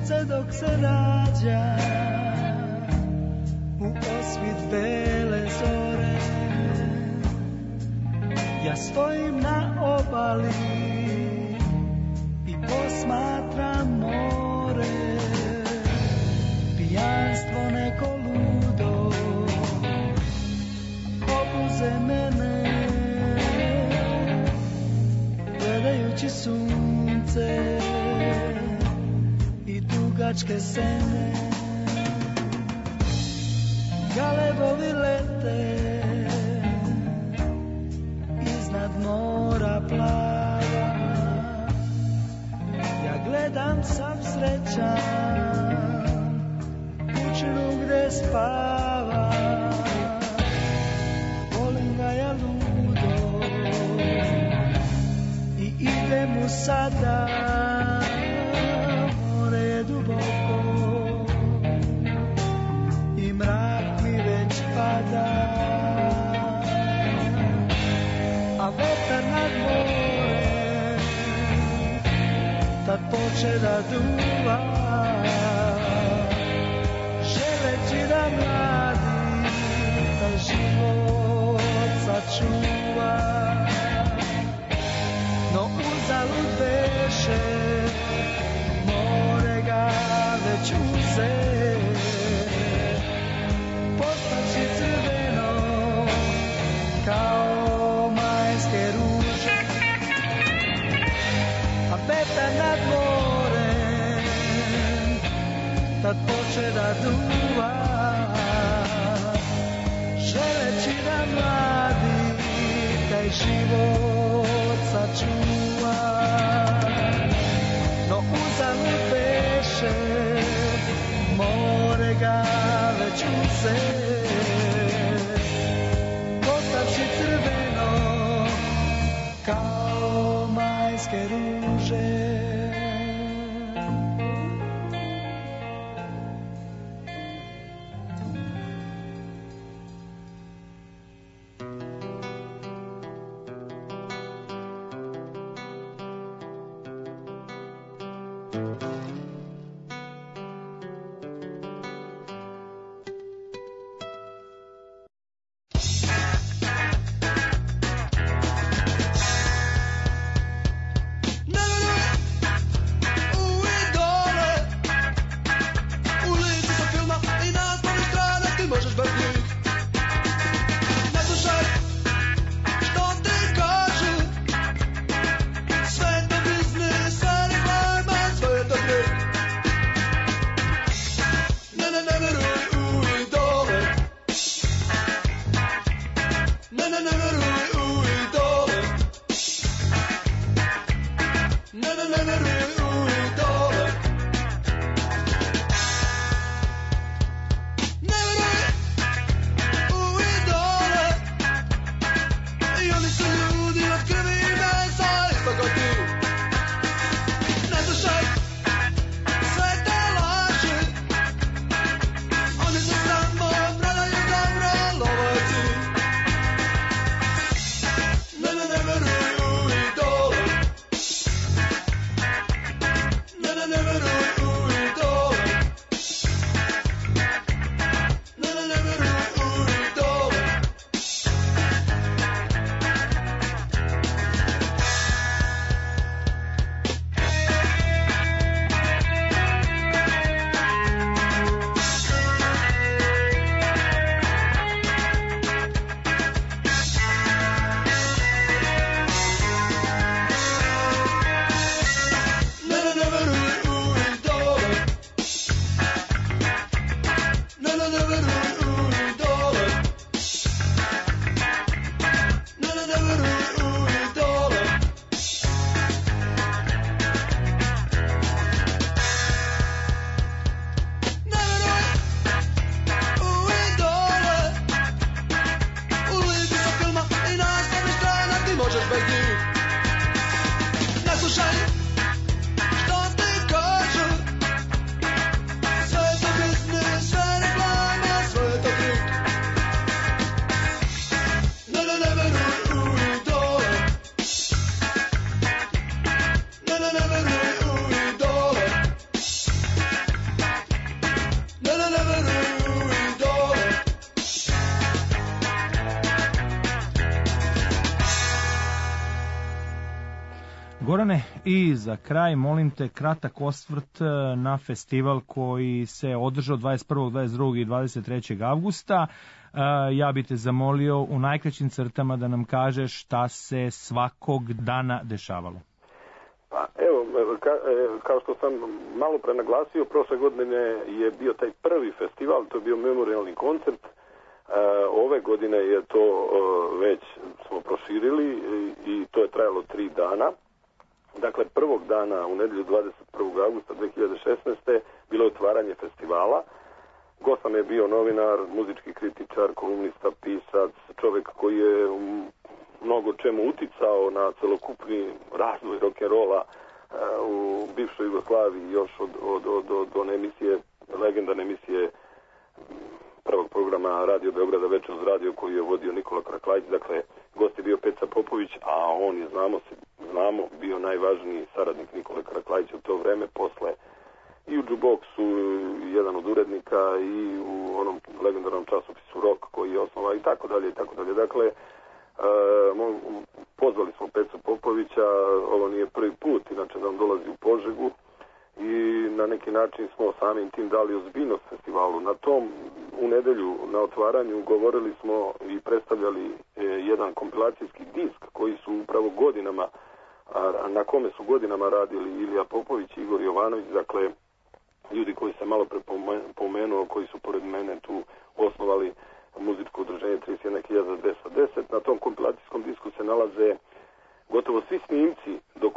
sunce dok se rađa u osvit bele zore. Ja stojim na obali i posmatram more. Pijanstvo neko ludo obuze mene, gledajući sunce i dugačke sene. Galebovi lete iznad mora plava. Ja gledam sam srećan kućinu gde spava. Volim ga ja ludo i idem mu sada. More je duboko i mrak mi već pada, a vetar nad more tad poče da duva, želeći da mladi taj život sačuva. No uzalud beše, more ga već uze, postaći crveno kao majske ruže. A vetar nad morem tad poče da duva, želeći da mladi taj život sačuva. No uzalud beše, more ga već uze, postavši crveno kao majske ruže. Gorane, i za kraj molim te kratak osvrt na festival koji se održao 21., 22. i 23. avgusta. Ja bi te zamolio u najkraćim crtama da nam kažeš šta se svakog dana dešavalo. Pa evo, kao što sam malo pre naglasio, prošle godine je bio taj prvi festival, to je bio memorialni koncert. Ove godine je to već smo proširili i to je trajalo 3 dana. Dakle, prvog dana u nedelju 21. augusta 2016. bilo je otvaranje festivala. Gost nam je bio novinar, muzički kritičar, kolumnista, pisac, čovjek koji je u mnogo čemu uticao na celokupni razvoj rock'n'rolla u bivšoj Jugoslaviji, još od one emisije, legendarne emisije prvog programa Radio Beograda Večer uz radio koji je vodio Nikola Kraklajić. Dakle, gost je bio Peca Popović, a on je, znamo, bio najvažniji saradnik Nikole Kraklajića u to vreme, posle i u Jukeboxu jedan od urednika i u onom legendarnom časopisu Rock koji je osnovao i tako dalje i tako dalje. Dakle, pozvali smo Pecu Popovića, ovo nije prvi put, inače da on dolazi u Požegu i na neki način smo samim tim dali ozbiljnost festivalu. Na tom, u nedelju na otvaranju govorili smo i predstavljali jedan kompilacijski disk koji su upravo godinama, na kome su godinama radili Ilija Popović i Igor Jovanović, dakle ljudi koji se malo pomenuo, koji su pored mene tu osnovali muzičko udruženje 31.210. Na tom kompilacijskom disku se nalaze gotovo svi snimci do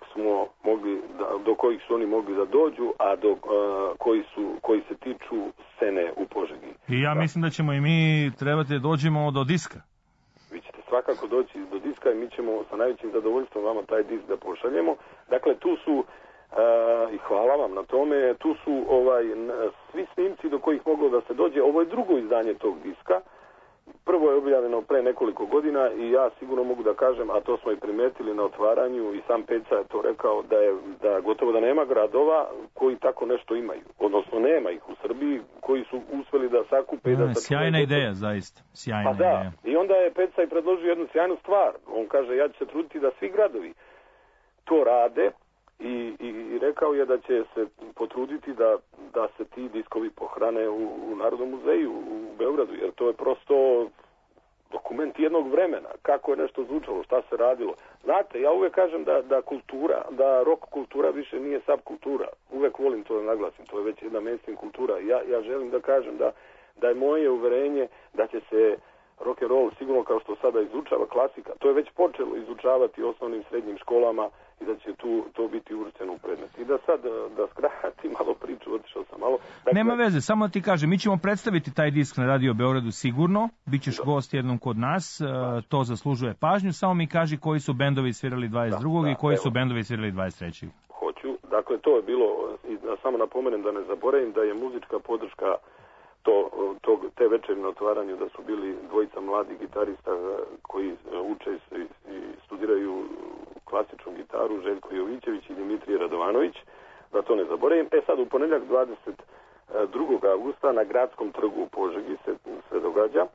kojih su oni mogli da dođu, a koji se tiču scene u Požegi. I ja mislim da ćemo i mi trebati da dođemo do diska. Vi ćete svakako doći do diska i mi ćemo sa najvećim zadovoljstvom vama taj disk da pošaljemo. Dakle, tu su i hvala vam na tome, tu su svi snimci do kojih moglo da se dođe. Ovo je drugo izdanje tog diska. Prvo je objavljeno pre nekoliko godina i ja sigurno mogu da kažem, a to smo i primetili na otvaranju i sam Peca je to rekao, da gotovo da nema gradova koji tako nešto imaju. Odnosno nema ih u Srbiji koji su uspeli da sakupe i da... Sjajna ideja, zaista. Sjajna ideja. I onda je Peca i predložio jednu sjajnu stvar. On kaže, ja ću se truditi da svi gradovi to rade i rekao je da će se potruditi da se ti diskovi pohrane u Narodnom muzeju u Beogradu, jer to je prosto dokument jednog vremena, kako je nešto zvučalo, šta se radilo. Znate, ja uvek kažem da rock kultura više nije subkultura. Uvek volim to da naglasim, to je već jedna mainstream kultura. Ja želim da kažem da je moje uverenje da će se rock and roll sigurno kao što sada izučava klasika, to je već počelo izučavati u osnovnim srednjim školama i da će to biti uvršteno u predmet. I da sad, da skratim malo priču, otišao sam malo. Dakle, nema veze, samo ti kažem, mi ćemo predstaviti taj disk na Radio Beogradu sigurno, bit ćeš gost jednom kod nas, to zaslužuje pažnju, samo mi kaži koji su bendovi svirali 22. i koji su bendovi svirali 23. Hoću, dakle to je bilo, samo napomenem da ne zaboravim da je muzička podrška te večeri na otvaranju da su bili dvojica mladih gitarista koji uče i studiraju klasičnu gitaru, Željko Jovićević i Dimitrije Radovanović, da to ne zaboravim. Sad u ponedjeljak 22. augusta na Gradskom trgu u Požegi se događa.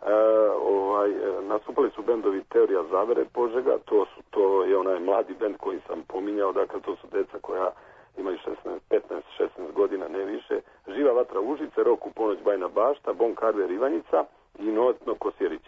Nastupali su bendovi Teorija zavere Požega, to je onaj mladi bend koji sam pominjao, dakle to su deca koja imaju 15-16 godina, ne više. Živa vatra Užice, Rok u ponoć Bajna Bašta, Bon Carver Ivanjica i Novatno Kosjerić.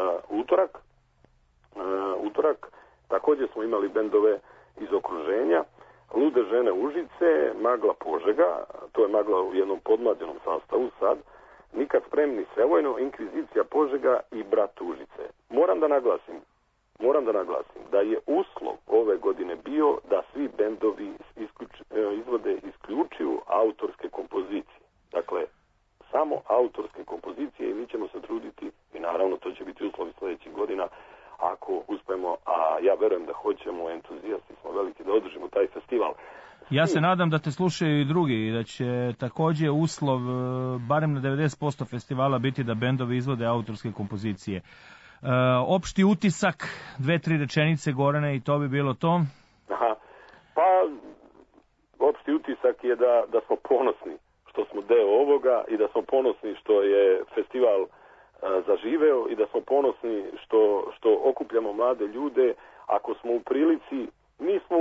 Utorak također smo imali bendove iz okruženja, Lude žene Užice, Magla Požega, to je Magla u jednom podmlađenom sastavu sad, Nikad spremni Sevojno, Inkvizicija Požega i Brat Užice. Moram da naglasim da je uslov ove godine bio da svi bendovi izvode isključivo autorske kompozicije. Dakle, samo autorske kompozicije i mi ćemo se truditi i naravno to će biti uslovi sljedećih godina ako uspemo, a ja verujem da hoćemo, entuzijasti smo veliki da održimo taj festival. Ja se nadam da te slušaju i drugi i da će također uslov barem na 90% festivala biti da bendovi izvode autorske kompozicije. Opšti utisak, 2-3 rečenice, Gorane, i to bi bilo to? Aha. Pa, opšti utisak je da smo ponosni što smo deo ovoga i da smo ponosni što je festival zaživeo i da smo ponosni što okupljamo mlade ljude. Ako smo u prilici, mi smo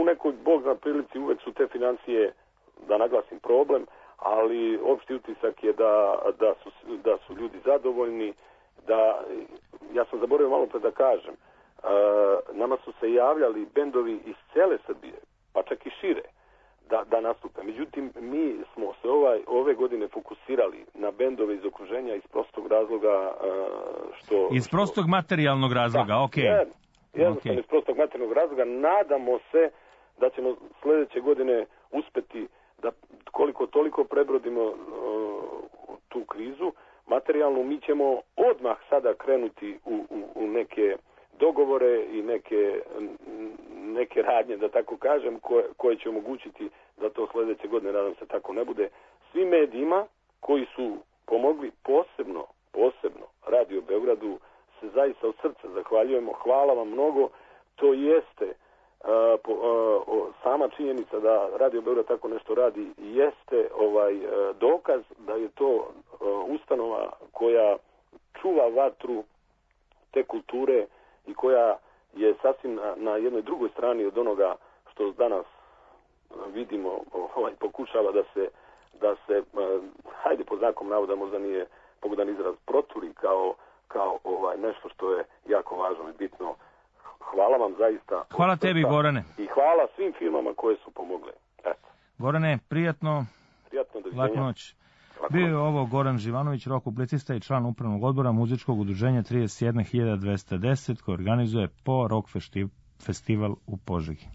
nekoj, Bog zna prilici, uvek su te financije, da naglasim, problem, ali opšti utisak je da su ljudi zadovoljni, da, ja sam zaboravio malo pre da kažem, nama su se javljali bendovi iz cele Srbije, pa čak i šire, da nastupe. Međutim, mi smo se ove godine fokusirali na bendove iz okruženja iz prostog razloga što... Iz prostog materijalnog razloga, da, okej. Jednostavno iz prostog materijalnog razloga. Nadamo se da ćemo sledeće godine uspeti da koliko toliko prebrodimo tu krizu. Materijalno mi ćemo odmah sada krenuti u neke dogovore i neke radnje, da tako kažem, koje će omogućiti da to sledeće godine, nadam se, tako ne bude. Svim medijima koji su pomogli, posebno Radio Beogradu, se zaista od srca zahvaljujemo. Hvala vam mnogo. To jeste sama činjenica da Radio Beograd tako nešto radi, jeste dokaz da je to ustanova koja čuva vatru te kulture i koja je sasvim na jednoj drugoj strani od onoga što danas vidimo, pokušava da se hajde po znakom navoda, možda nije pogodan izraz, proturi kao nešto što je jako važno i bitno. Hvala vam zaista. Hvala tebi, Gorane. I hvala svim firmama koje su pomogle. Eto. Gorane, prijatno. Doviđenja. Laku noć. Bio je ovo Goran Živanović, rock publicista i član upravnog odbora muzičkog udruženja 31.210 koji organizuje Po Rock festival u Požegi.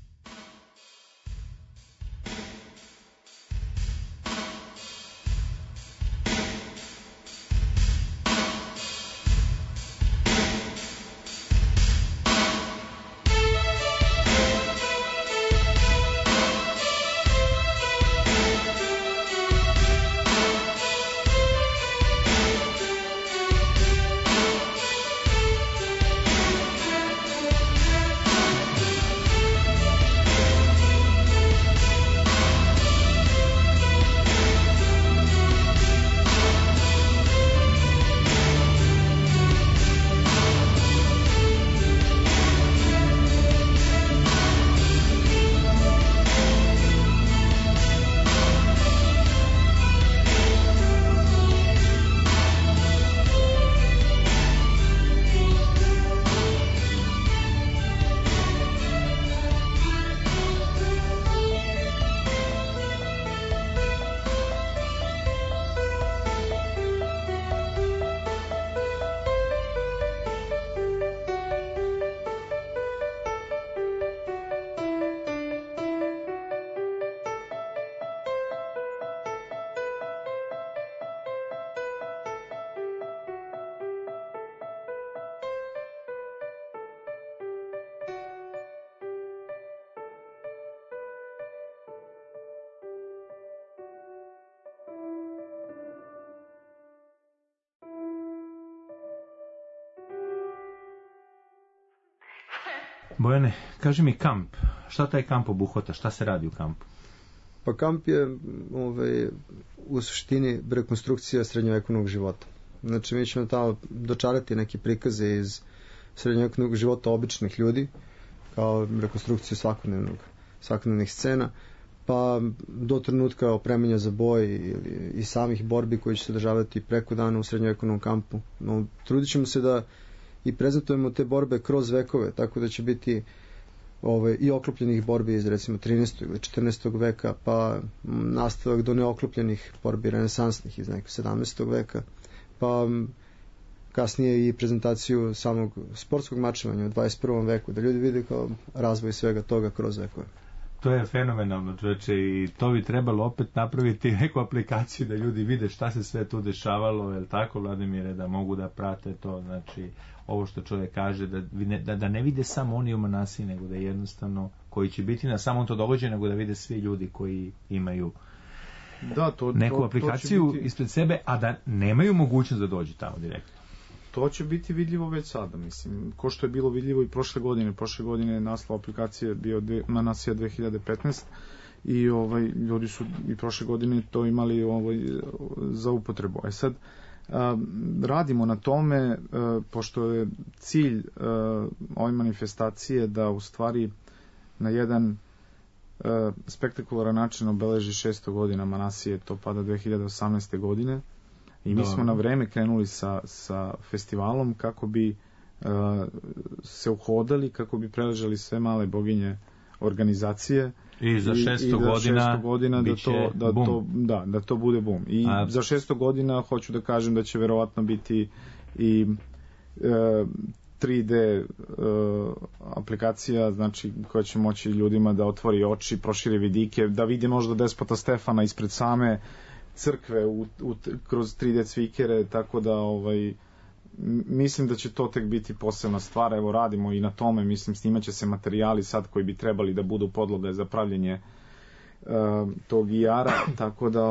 Bojane, kaži mi kamp. Šta taj kamp obuhvata? Šta se radi u kampu? Pa kamp je u suštini rekonstrukcija srednjovekovnog života. Znači mi ćemo tamo dočarati neke prikaze iz srednjovekovnog života običnih ljudi, kao rekonstrukciju svakodnevnih scena, pa do trenutka opremanja za boj i samih borbi koji će se održavati preko dana u srednjovekovnom kampu. No, trudit ćemo se da i prezentujemo te borbe kroz vekove, tako da će biti i oklopljenih borbi iz recimo 13. ili 14. veka, pa nastavak do neoklopljenih borbi renesansnih iz nekog 17. veka, pa kasnije i prezentaciju samog sportskog mačevanja u 21. veku, da ljudi vide kao razvoj svega toga kroz vekove. To je fenomenalno, čoveče, i to bi trebalo opet napraviti neku aplikaciju da ljudi vide šta se sve tu dešavalo, je li tako, Vladimire, da mogu da prate to, znači ovo što čovjek kaže, da ne vide samo oni u Manasiji, nego da jednostavno, koji će biti na samom to događaju, nego da vide svi ljudi koji imaju neku aplikaciju biti ispred sebe, a da nemaju mogućnost da dođu tamo direktno. To će biti vidljivo već sada, mislim, ko što je bilo vidljivo i prošle godine. Prošle godine je naslov aplikacije bio Manasija 2015 i ljudi su i prošle godine to imali za upotrebu. Sad radimo na tome, pošto je cilj ove manifestacije da u stvari na jedan spektakularan način obeleži 600 godina Manasije, to pada 2018. godine i mi smo na vreme krenuli sa festivalom kako bi se uhodali, kako bi preležali sve male boginje organizacije i za 600 godina da to bude bum. I za 600 godina hoću da kažem da će verovatno biti i 3D aplikacija, znači koja će moći ljudima da otvori oči, proširi vidike, da vidi možda Despota Stefana ispred same crkve kroz 3D cvikere, tako da mislim da će to tek biti posebna stvar. Evo, radimo i na tome, mislim, snimaće se materijali sad koji bi trebali da budu podloga za pravljenje tog VR-a, tako da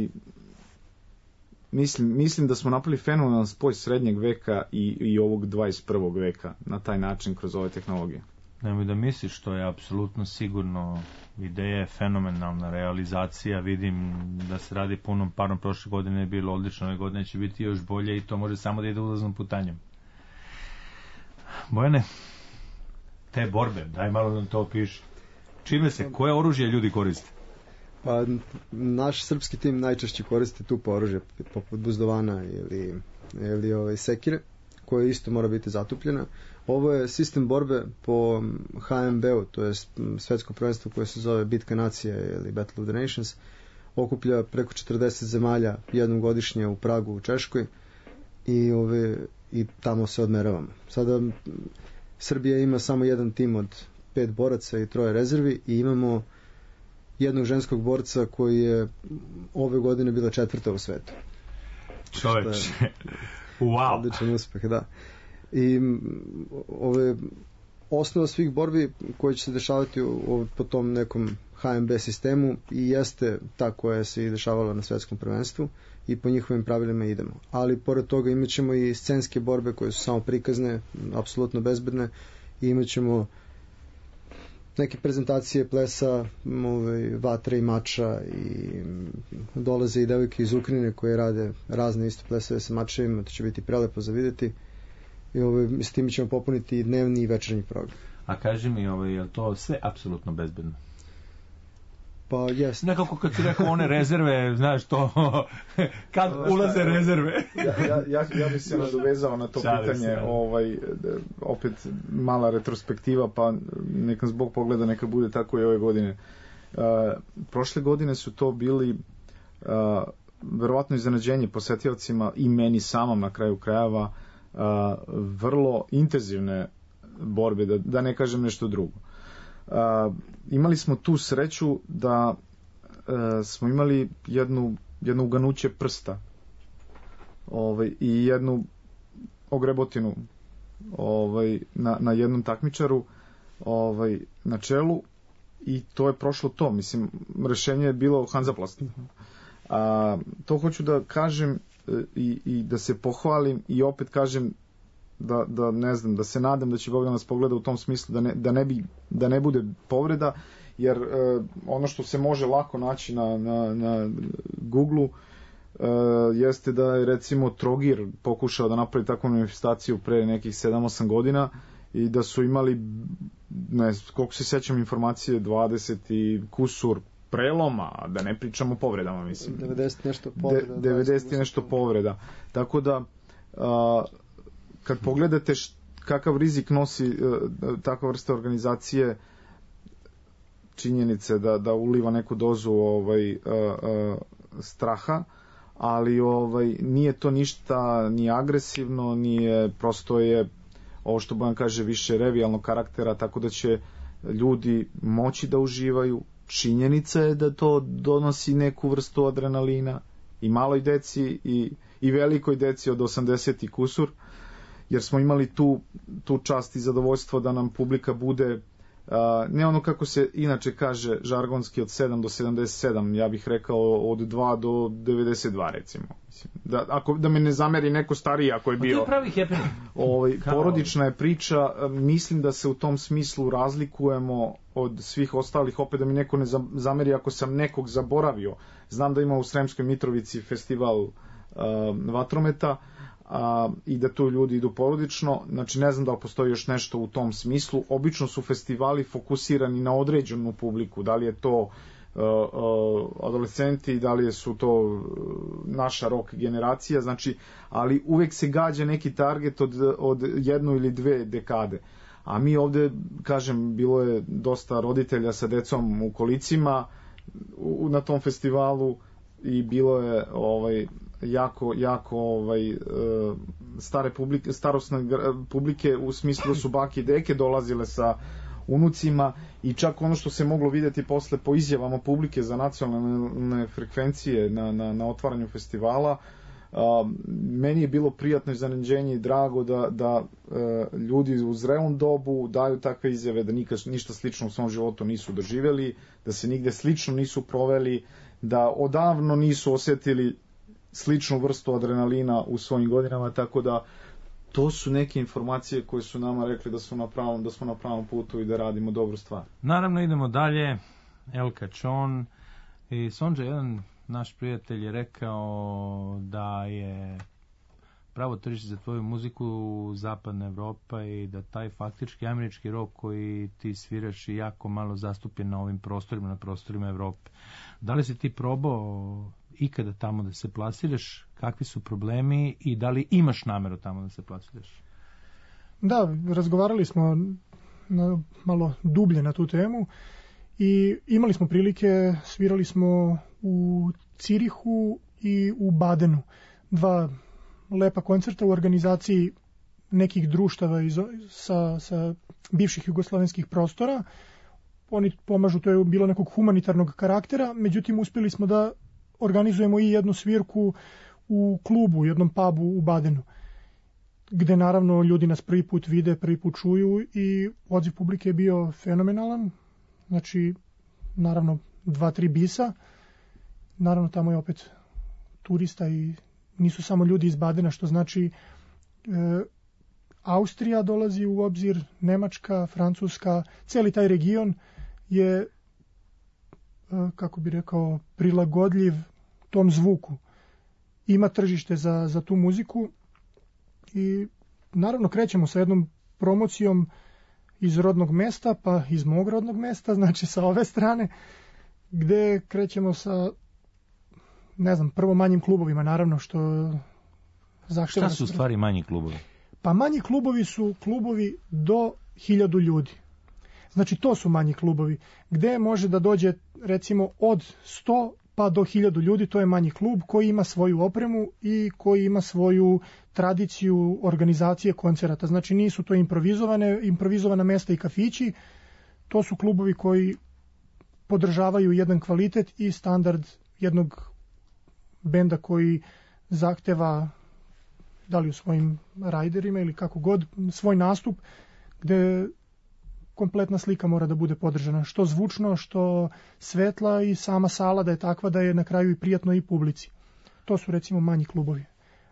mislim da smo napravili fenomenalan spoj srednjeg veka i ovog 21. veka na taj način kroz ove tehnologije. Nemoj da misliš, to je apsolutno sigurno, ideja je fenomenalna, realizacija, vidim da se radi punom parom, prošle godine je bilo odlično, ove godine će biti još bolje i to može samo da ide ulaznom putanjem. Bojane, te borbe, daj malo da to opiši. Čime se, koje oružje ljudi koriste? Pa, naš srpski tim najčešće koristi tupo oružje, poput buzdovana ili sekire, koje isto mora biti zatupljena. Ovo je sistem borbe po HMB-u, to je svetsko prvenstvo koje se zove Bitka nacije ili Battle of the Nations. Okuplja preko 40 zemalja jednom godišnje u Pragu, u Češkoj i tamo se odmeravamo. Sada Srbija ima samo jedan tim od 5 boraca i 3 rezervi i imamo jednog ženskog borca koji je ove godine bila 4. u svetu. Čoveče, wow! Odličan uspeh, da. I osnova svih borbi koje će se dešavati po tom nekom HMB sistemu i jeste ta koja se i dešavala na svetskom prvenstvu i po njihovim pravilima idemo. Ali pored toga imat ćemo i scenske borbe koje su samo prikazne, apsolutno bezbedne, i imat ćemo neke prezentacije plesa, vatre i mača, i dolaze i devojke iz Ukrajine koje rade razne isto plesove sa mačevima, to će biti prelepo za vidjeti. I s tim ćemo popuniti i dnevni i večernji program. A kaži mi, je to sve apsolutno bezbedno? Pa jes. Nekako kad si rekao one rezerve, znaš to, kad ulaze rezerve. Ja bih se nadovezao na to pitanje, opet mala retrospektiva, pa neka zbog pogleda neka bude tako i ove godine. Prošle godine su to bili verovatno iznenađenje posetiocima i meni samom na kraju krajeva, vrlo intenzivne borbe, da ne kažem nešto drugo. Imali smo tu sreću da smo imali jedno uganuće prsta i jednu ogrebotinu na jednom takmičaru na čelu, i to je prošlo to. Mislim, rešenje je bilo Hanzaplast. To hoću da kažem i da se pohvalim, i opet kažem da ne znam, da se nadam da će Bog da nas pogleda u tom smislu, da ne bude povreda, jer ono što se može lako naći na Google-u jeste da je recimo Trogir pokušao da napravi takvu manifestaciju pre nekih 7-8 godina i da su imali, ne znam, koliko se sećam informacije, 20 i kusur preloma, da ne pričamo o povredama, mislim. 90 nešto povreda. 90 nešto povreda. Tako da, kad pogledate kakav rizik nosi takva vrsta organizacije, činjenice da uliva neku dozu straha, ali nije to ništa ni agresivno, nije, prosto je ovo što Bojan kaže više revijalnog karaktera, tako da će ljudi moći da uživaju. Činjenica je da to donosi neku vrstu adrenalina i maloj deci i velikoj deci od 80 i kusur, jer smo imali tu čast i zadovoljstvo da nam publika bude ne ono kako se inače kaže žargonski od 7 do 77, ja bih rekao od 2 do 92 recimo. Mislim, da me ne zameri neko stariji ako je bio. To je pravi happening. Porodična je priča, mislim da se u tom smislu razlikujemo od svih ostalih, opet da mi neko ne zameri ako sam nekog zaboravio. Znam da ima u Sremskoj Mitrovici festival vatrometa, i da tu ljudi idu porodično. Znači ne znam da li postoji još nešto u tom smislu. Obično su festivali fokusirani na određenu publiku, da li je to adolescenti, da li su to naša rock generacija, znači, ali uvek se gađa neki target od 1 ili 2 dekade. A mi ovde, kažem, bilo je dosta roditelja sa decom u kolicima na tom festivalu i bilo je jako stare publike, starosne publike, u smislu da su bake i deke dolazile sa unucima i čak ono što se moglo vidjeti posle po izjavama publike za nacionalne frekvencije na otvaranju festivala. Meni je bilo prijatno iznenađenje i drago da ljudi u zrelom dobu daju takve izjave, da ništa slično u svom životu nisu doživjeli, da se nigde slično nisu proveli, da odavno nisu osjetili sličnu vrstu adrenalina u svojim godinama, tako da to su neke informacije koje su nama rekli da smo na pravom putu i da radimo dobru stvar. Naravno idemo dalje. El Cachon i Sonđe, jedan naš prijatelj je rekao da je pravo tržište za tvoju muziku zapadna Evropa i da taj faktički američki rock koji ti sviraš je jako malo zastupljen na ovim prostorima, na prostorima Evrope. Da li si ti probao ikada tamo da se plasiraš, kakvi su problemi i da li imaš nameru tamo da se plasiraš? Da, razgovarali smo malo dublje na tu temu i imali smo prilike, svirali smo u Cirihu i u Badenu. 2 lepa koncerta u organizaciji nekih društava sa bivših jugoslovenskih prostora. Oni pomažu, to je bilo nekog humanitarnog karaktera, međutim uspjeli smo da organizujemo i jednu svirku u klubu, u jednom pubu u Badenu, gde naravno ljudi nas prvi put vide, prvi put čuju i odziv publike je bio fenomenalan. Znači, naravno 2-3 bisa. Naravno tamo je opet turista i nisu samo ljudi iz Badena, što znači Austrija dolazi u obzir, Nemačka, Francuska, cijeli taj region je, kako bi rekao, prilagodljiv tom zvuku. Ima tržište za tu muziku i naravno krećemo sa jednom promocijom iz rodnog mesta, pa iz mog rodnog mesta, znači sa ove strane, gde krećemo sa, ne znam, prvo manjim klubovima, naravno, što zahteva. Šta su u stvari manji klubovi? Pa manji klubovi su klubovi do 1000 ljudi. Znači to su manji klubovi, gde može da dođe recimo od 100 pa do 1000 ljudi, to je manji klub koji ima svoju opremu i koji ima svoju tradiciju organizacije koncerata. Znači nisu to improvizovana mesta i kafići, to su klubovi koji podržavaju jedan kvalitet i standard jednog benda koji zahteva, da li u svojim rajderima ili kako god, svoj nastup, gde kompletna slika mora da bude podržana, što zvučno, što svetla i sama sala da je takva da je na kraju i prijatno i publici. To su recimo manji klubovi.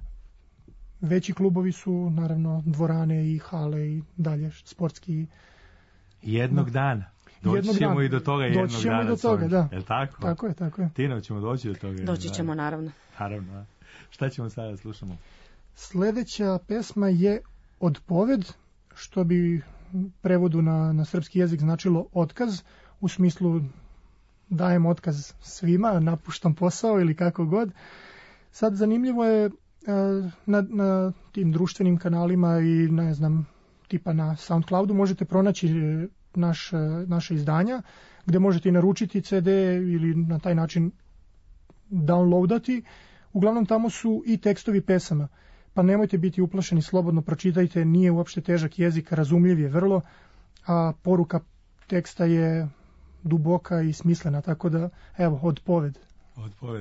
Veći klubovi su naravno dvorane i hale i dalje sportski. Jednog dana. Doći ćemo i do toga jednog dana. Doći ćemo i do toga, da. Je li tako? Tako je. Tina, ćemo doći do toga. Doći ćemo, naravno. Naravno. Šta ćemo sada da slušamo? Sljedeća pesma je Odpoved, što bi prevodu na srpski jezik značilo otkaz, u smislu dajem otkaz svima, napuštam posao ili kako god. Sad zanimljivo je na tim društvenim kanalima i ne znam, tipa na SoundCloudu možete pronaći naše izdanja, gde možete i naručiti CD ili na taj način downloadati. Uglavnom tamo su i tekstovi pesama. Pa nemojte biti uplašeni, slobodno pročitajte, nije uopšte težak jezik, razumljiv je vrlo, a poruka teksta je duboka i smislena, tako da, evo, Odpoved. Odpoved.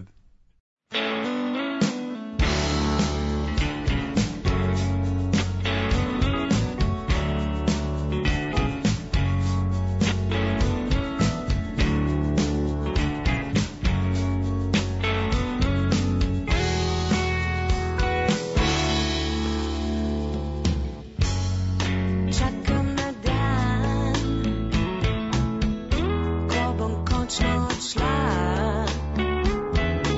Končno odšla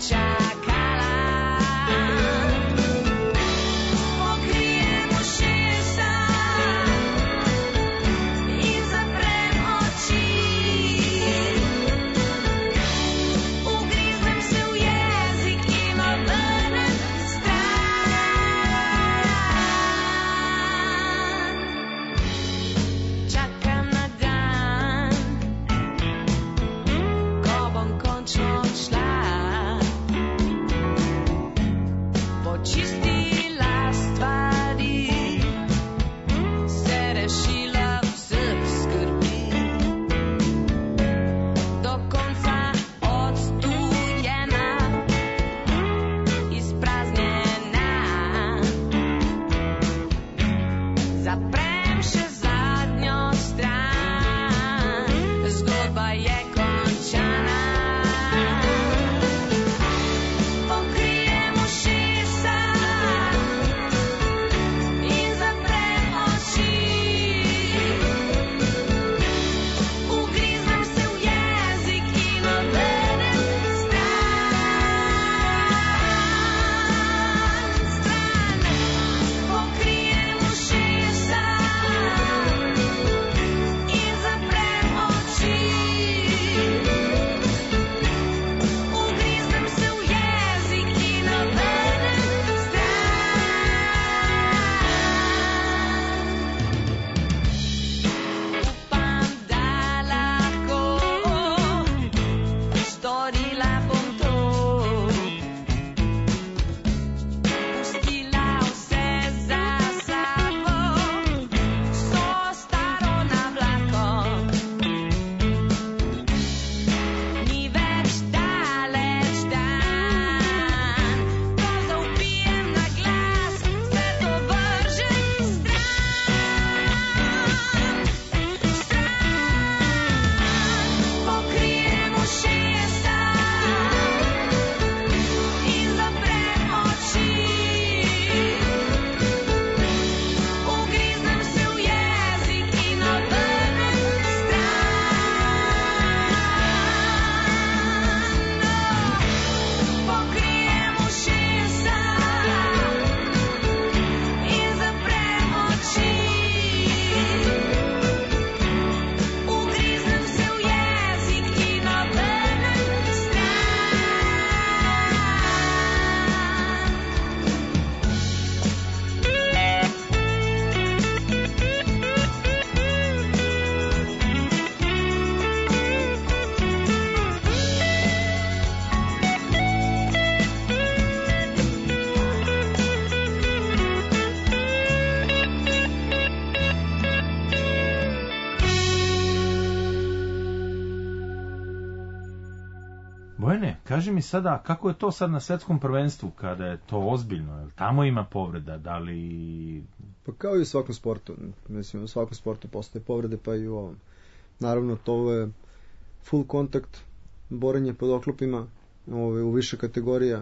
Bojane, kaži mi sada, kako je to sad na svetskom prvenstvu, kada je to ozbiljno? Jel tamo ima povreda? Da li... Pa kao i u svakom sportu. Mislim, u svakom sportu postoje povrede, pa i u ovom. Naravno, to je full kontakt, borenje pod oklopima, u više kategorija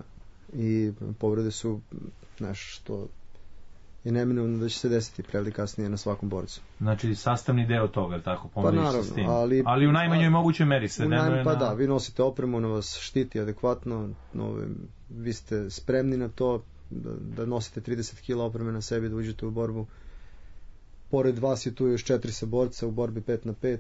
i povrede su nešto što je neminovno da će se desiti pre ili kasnije na svakom borcu. Znači, sastavni deo toga, tako? Pa naravno, s tim. Ali u najmanjoj mogućoj meri se Pa da, vi nosite opremu, ona vas štiti adekvatno, vi ste spremni na to da nosite 30 kila opreme na sebi, da uđete u borbu. Pored vas je tu još 4 saborca u borbi 5 na 5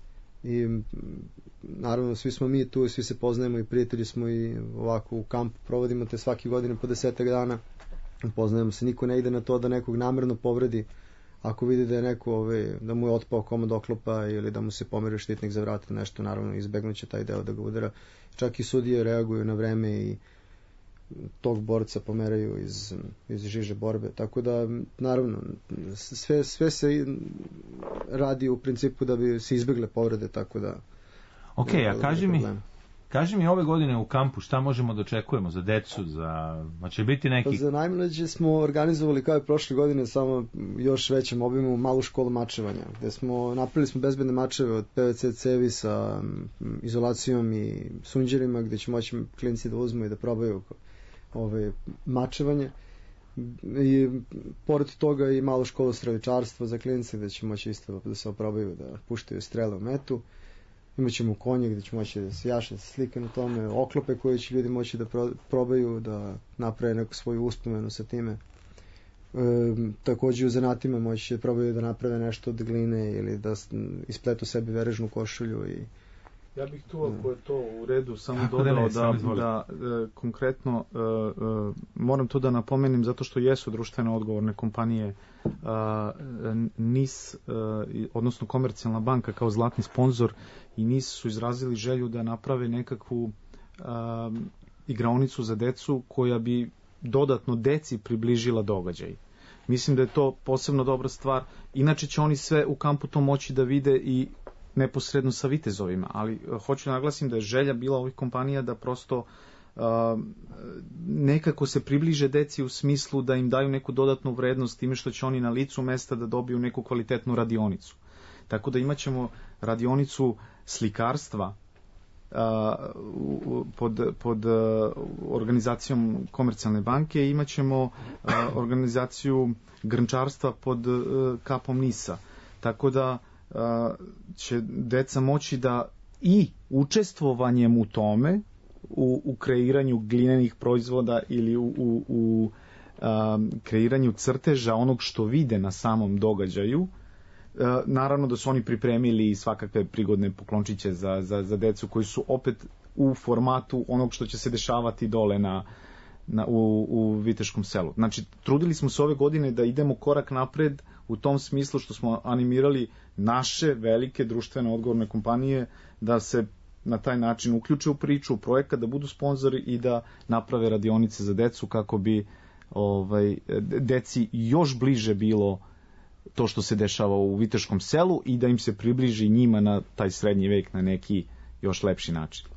i naravno svi smo mi tu, svi se poznajemo i prijatelji smo i ovako u kampu provodimo te svake godine po 10 dana. Poznajemo se, niko ne ide na to da nekog namerno povredi. Ako vidi da je neko da mu je otpao komad oklopa ili da mu se pomeri štitnik za vrat nešto, naravno izbegnuće taj deo da ga udara. Čak i sudije reaguju na vreme i tog borca pomeraju iz žiže borbe. Tako da, naravno, sve se radi u principu da bi se izbegle povrede, tako da... Ok, a kaži mi ove godine u kampu šta možemo da očekujemo za decu, će biti neki... Pa za najmlađe smo organizovali kao i prošle godine, samo još većem obimu malu školu mačevanja, gde napravili smo bezbedne mačeve od PVC cevi sa izolacijom i sunđerima, gde će moći klinci da uzmu i da probaju mačevanje. I pored toga i malu školu streličarstva za klince, gde će moći isto da se oprobaju da puštaju strele u metu. Imaćemo konje gde će moći da se jaše, da se slike na tome, oklope koje će ljudi moći da probaju, da naprave neku svoju uspomenu sa time. Takođe u zanatima moći da probaju da naprave nešto od gline ili da ispletu sebi verežnu košulju. I ja bih tu, ako je to u redu, samo dodao da konkretno moram to da napomenem zato što jesu društveno odgovorne kompanije NIS, odnosno Komercijalna banka kao zlatni sponzor, i NIS su izrazili želju da naprave nekakvu igraonicu za decu koja bi dodatno deci približila događaj. Mislim da je to posebno dobra stvar. Inače će oni sve u kampu to moći da vide i neposredno sa vitezovima, ali hoću naglasim da je želja bila ovih kompanija da prosto nekako se približe deci u smislu da im daju neku dodatnu vrednost time što će oni na licu mesta da dobiju neku kvalitetnu radionicu. Tako da imaćemo radionicu slikarstva pod organizacijom Komercijalne banke i imaćemo organizaciju grnčarstva pod kapom NIS-a. Tako da će deca moći da i učestvovanjem u tome, u kreiranju glinenih proizvoda ili u kreiranju crteža onog što vide na samom događaju. Naravno da su oni pripremili svakakve prigodne poklončiće za decu koji su opet u formatu onog što će se dešavati dole u Viteškom selu. Znači, trudili smo se ove godine da idemo korak napred u tom smislu što smo animirali naše velike društveno odgovorne kompanije da se na taj način uključe u priču, u projekat, da budu sponzori i da naprave radionice za decu kako bi deci još bliže bilo to što se dešava u Viteškom selu i da im se približi njima na taj srednji vek na neki još lepši način.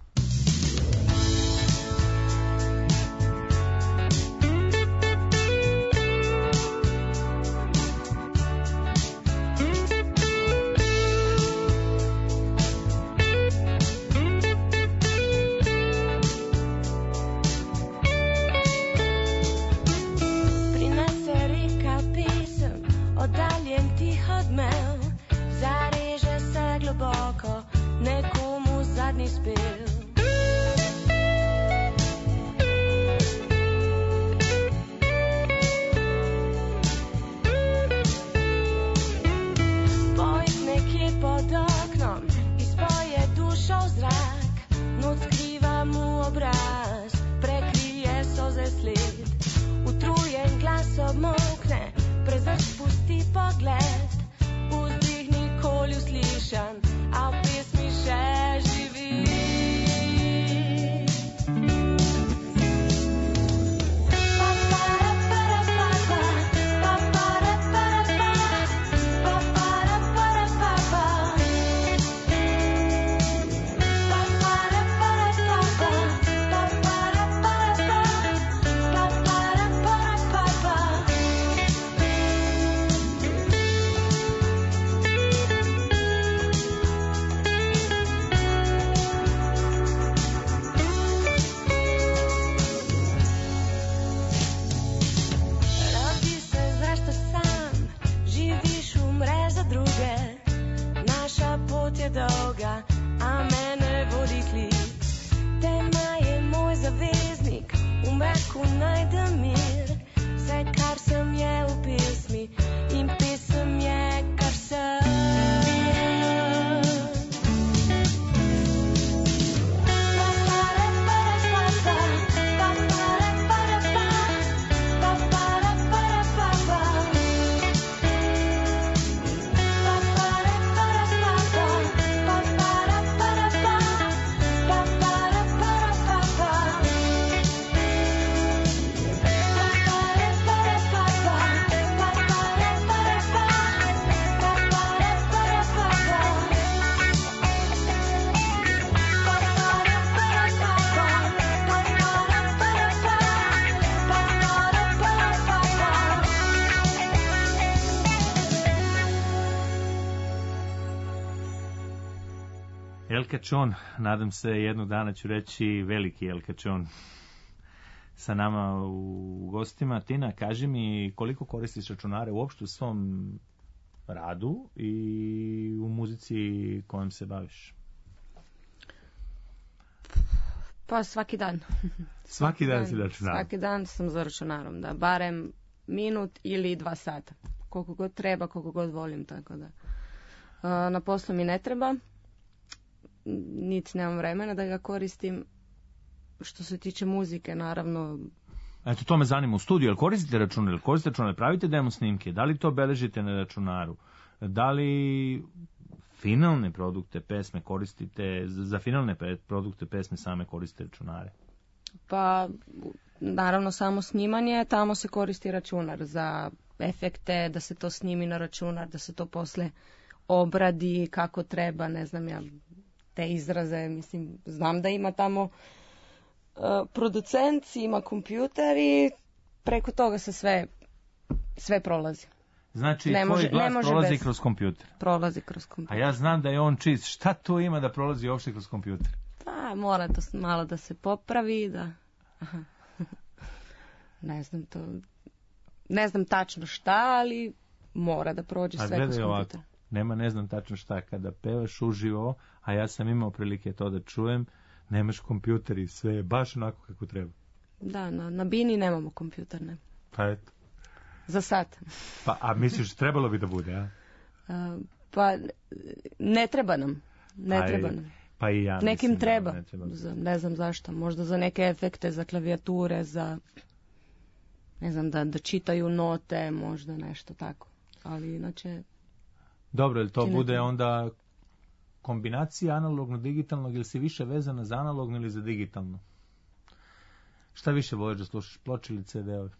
El Cajon, nadam se jednog dana ću reći veliki El Cajon sa nama u gostima. Tina, kaži mi koliko koristiš računare uopšte u svom radu i u muzici kojom se baviš? Pa svaki dan. Svaki dan si računarom? Svaki dan sam za računarom, da. Barem minut ili 2 sata. Koliko god treba, koliko god volim, tako da. Na poslu mi ne treba. Niti nemam vremena da ga koristim. Što se tiče muzike, naravno... Eto, to me zanima u studiju. Jel koristite računar? Pravite demo snimke? Da li to beležite na računaru? Da li finalne produkte pesme koristite, za finalne produkte pesme same koristite računare? Pa, naravno, samo snimanje, tamo se koristi računar za efekte, da se to snimi na računar, da se to posle obradi kako treba, ne znam ja, te izraze, mislim, znam da ima tamo producent, ima kompjuter i preko toga se sve prolazi. Znači, tvoj glas prolazi kroz kompjuter? Prolazi kroz kompjuter. A ja znam da je on čist. Šta to ima da prolazi uopšte kroz kompjuter? Pa, mora to malo da se popravi, da... Ne znam tačno šta, ali mora da prođe sve kroz kompjuter. Ovako, nema ne znam tačno šta. Kada pevaš uživo, a ja sam imao prilike to da čujem, nemaš kompjuter i sve je baš onako kako treba. Da, na Bini nemamo kompjuter, ne. Pa eto. Za sad. Pa, a misliš, trebalo bi da bude, a? Pa, ne treba nam. Pa i ja nekim mislim treba. Ne treba. Ne znam zašto. Možda za neke efekte, za klavijature, za... Ne znam, da čitaju note, možda nešto tako. Ali inače... Dobro, ili to bude onda kombinacija analogno-digitalnog ili si više vezana za analogno ili za digitalno? Šta više voliš da slušaš, ploče ili CD-ove?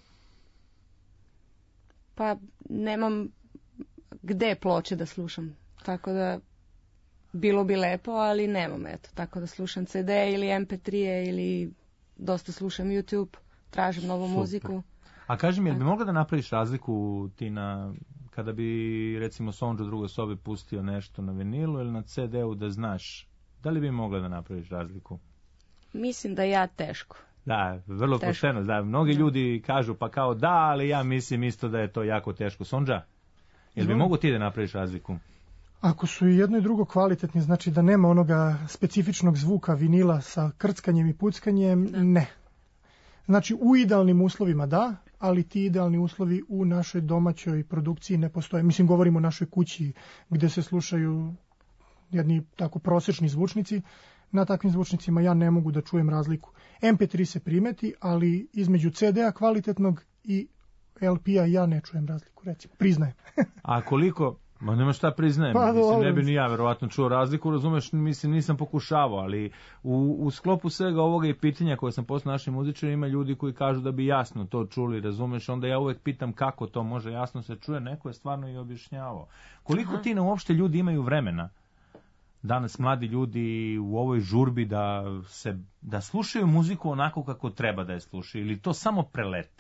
Pa nemam gde ploče da slušam, tako da bilo bi lepo, ali nemam, eto, tako da slušam CD ili MP3 ili dosta slušam YouTube, tražim novu muziku. A kaži mi, jel bi mogla da napraviš razliku ti kada bi recimo Sondža u drugoj sobi pustio nešto na vinilu ili na CD-u da znaš, da li bi mogla da napraviš razliku? Mislim da ja teško. Da, vrlo pošteno, da, mnogi ljudi kažu pa kao da, ali ja mislim isto da je to jako teško. Sondža, jel bi mogu ti da napraviš razliku? Ako su i jedno i drugo kvalitetni, znači da nema onoga specifičnog zvuka vinila sa krckanjem i puckanjem, ne. Znači u idealnim uslovima da, ali ti idealni uslovi u našoj domaćoj produkciji ne postoje. Mislim, govorimo o našoj kući gde se slušaju jedni tako prosečni zvučnici. Na takvim zvučnicima ja ne mogu da čujem razliku. MP3 se primeti, ali između CD-a kvalitetnog i LP-a ja ne čujem razliku, recimo, priznajem. A koliko, ma nema šta priznajem, pa, mislim, ne bi ni ja verovatno čuo razliku, razumeš, mislim, nisam pokušavao, ali u sklopu svega ovoga i pitanja koje sam poslao našim muzičarima, ljudi koji kažu da bi jasno to čuli, razumeš, onda ja uvek pitam kako to može jasno se čuje, neko je stvarno i objašnjavao. Koliko ti na uopšte ljudi imaju vremena? Danas mladi ljudi u ovoj žurbi da slušaju muziku onako kako treba da je slušaju ili to samo prelete?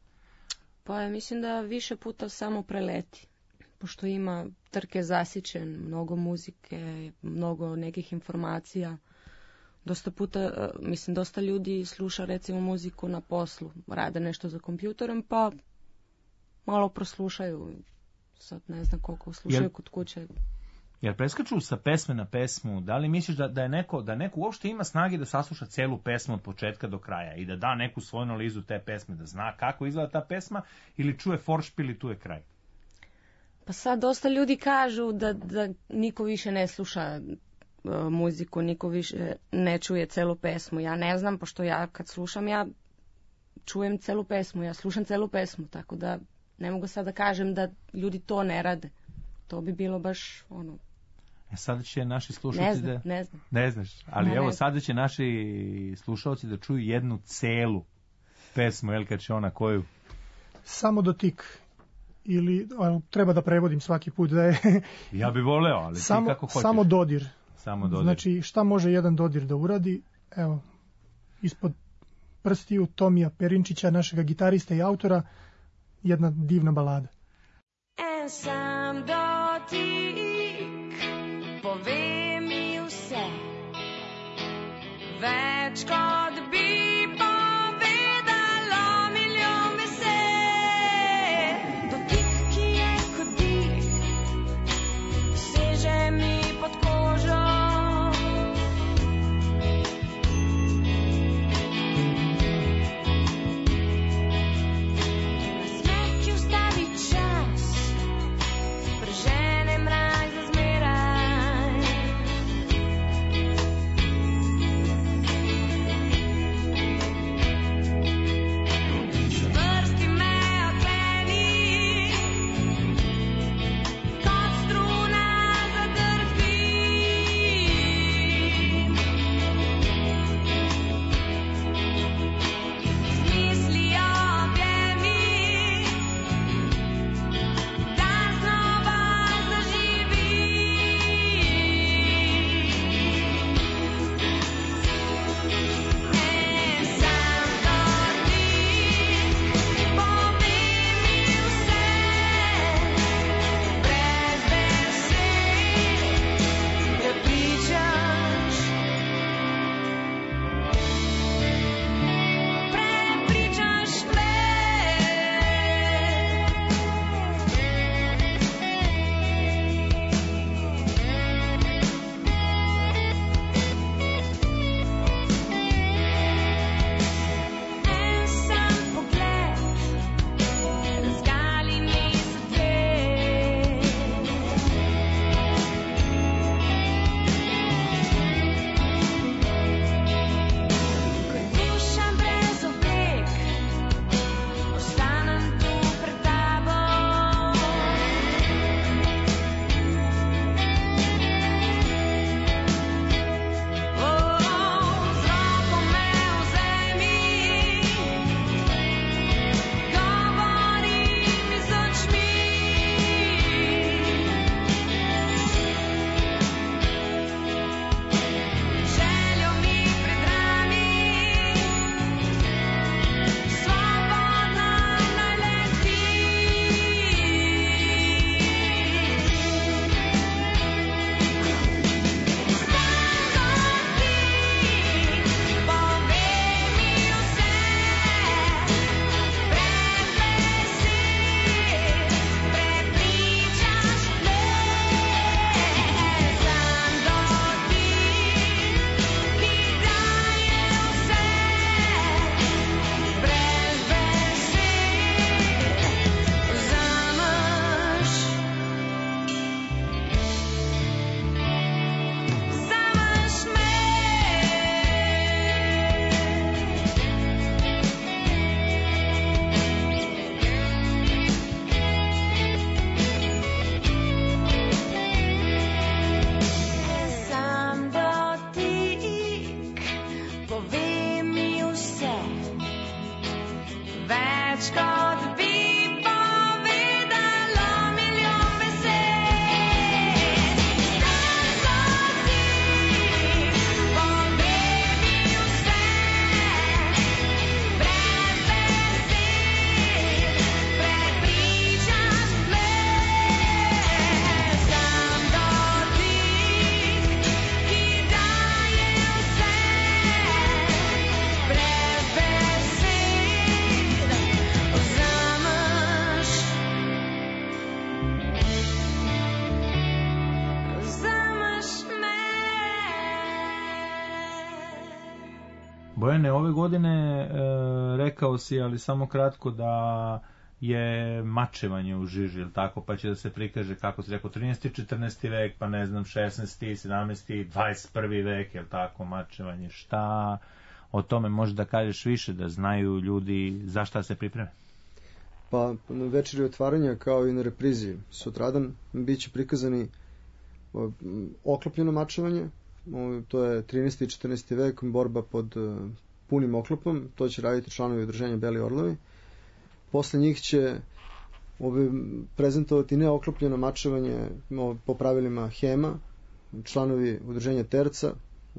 Pa ja mislim da više puta samo preleti, pošto ima trke zasićen, mnogo muzike, mnogo nekih informacija. Dosta puta, mislim, dosta ljudi sluša recimo muziku na poslu, rade nešto za kompjuterom, pa malo proslušaju, sad ne znam koliko slušaju kod kuće. Jer preskaču sa pesme na pesmu, da li misliš da neko uopšte ima snage da sasluša celu pesmu od početka do kraja i da da neku svoju analizu te pesme, da zna kako izgleda ta pesma ili čuje foršpil i tu je kraj? Pa sad dosta ljudi kažu da niko više ne sluša muziku, niko više ne čuje celu pesmu. Ja ne znam, pošto ja kad slušam, ja čujem celu pesmu, ja slušam celu pesmu, tako da ne mogu sad da kažem da ljudi to ne rade. To bi bilo baš ono... Sada će naši slušalci ne znam. Ne znaš, ali evo sada će naši slušalci da čuju jednu celu pesmu, jel kad će ona koju? Samo dotik. Ili treba da prevodim svaki put da je... Ja bi voleo, ali ti kako hoćeš. Samo dodir. Samo dodir. Znači šta može jedan dodir da uradi? Evo, ispod prstiju Tomija Perinčića, našega gitarista i autora, jedna divna balada. Sam dotik pove mi vse, več kot bi povedalo milijon besed. Dotik, ki je kot dih, seže mi pod kožo, dečko od pipa videlo milion besed. Zašto si pobegio sve bez besed, prepričaš me. Sam dotik ki daje sve bez besed, zamaš me. Bojane, ove godine rekao si, ali samo kratko, da je mačevanje u žiži, ili tako, pa će da se prikaže, kako si rekao, 13. 14. vek, pa ne znam, 16. 17. 21. vek, ili tako, mačevanje. Šta o tome možeš da kažeš više, da znaju ljudi za šta se pripreme? Pa na večeri otvaranja, kao i na reprizi sutradan, bit će prikazani oklopljeno mačevanje. To je 13. i 14. vek, borba pod punim oklopom. To će raditi članovi udruženja Beli Orlovi. Posle njih će prezentovati neoklopljeno mačevanje po pravilima Hema, članovi udruženja Terca,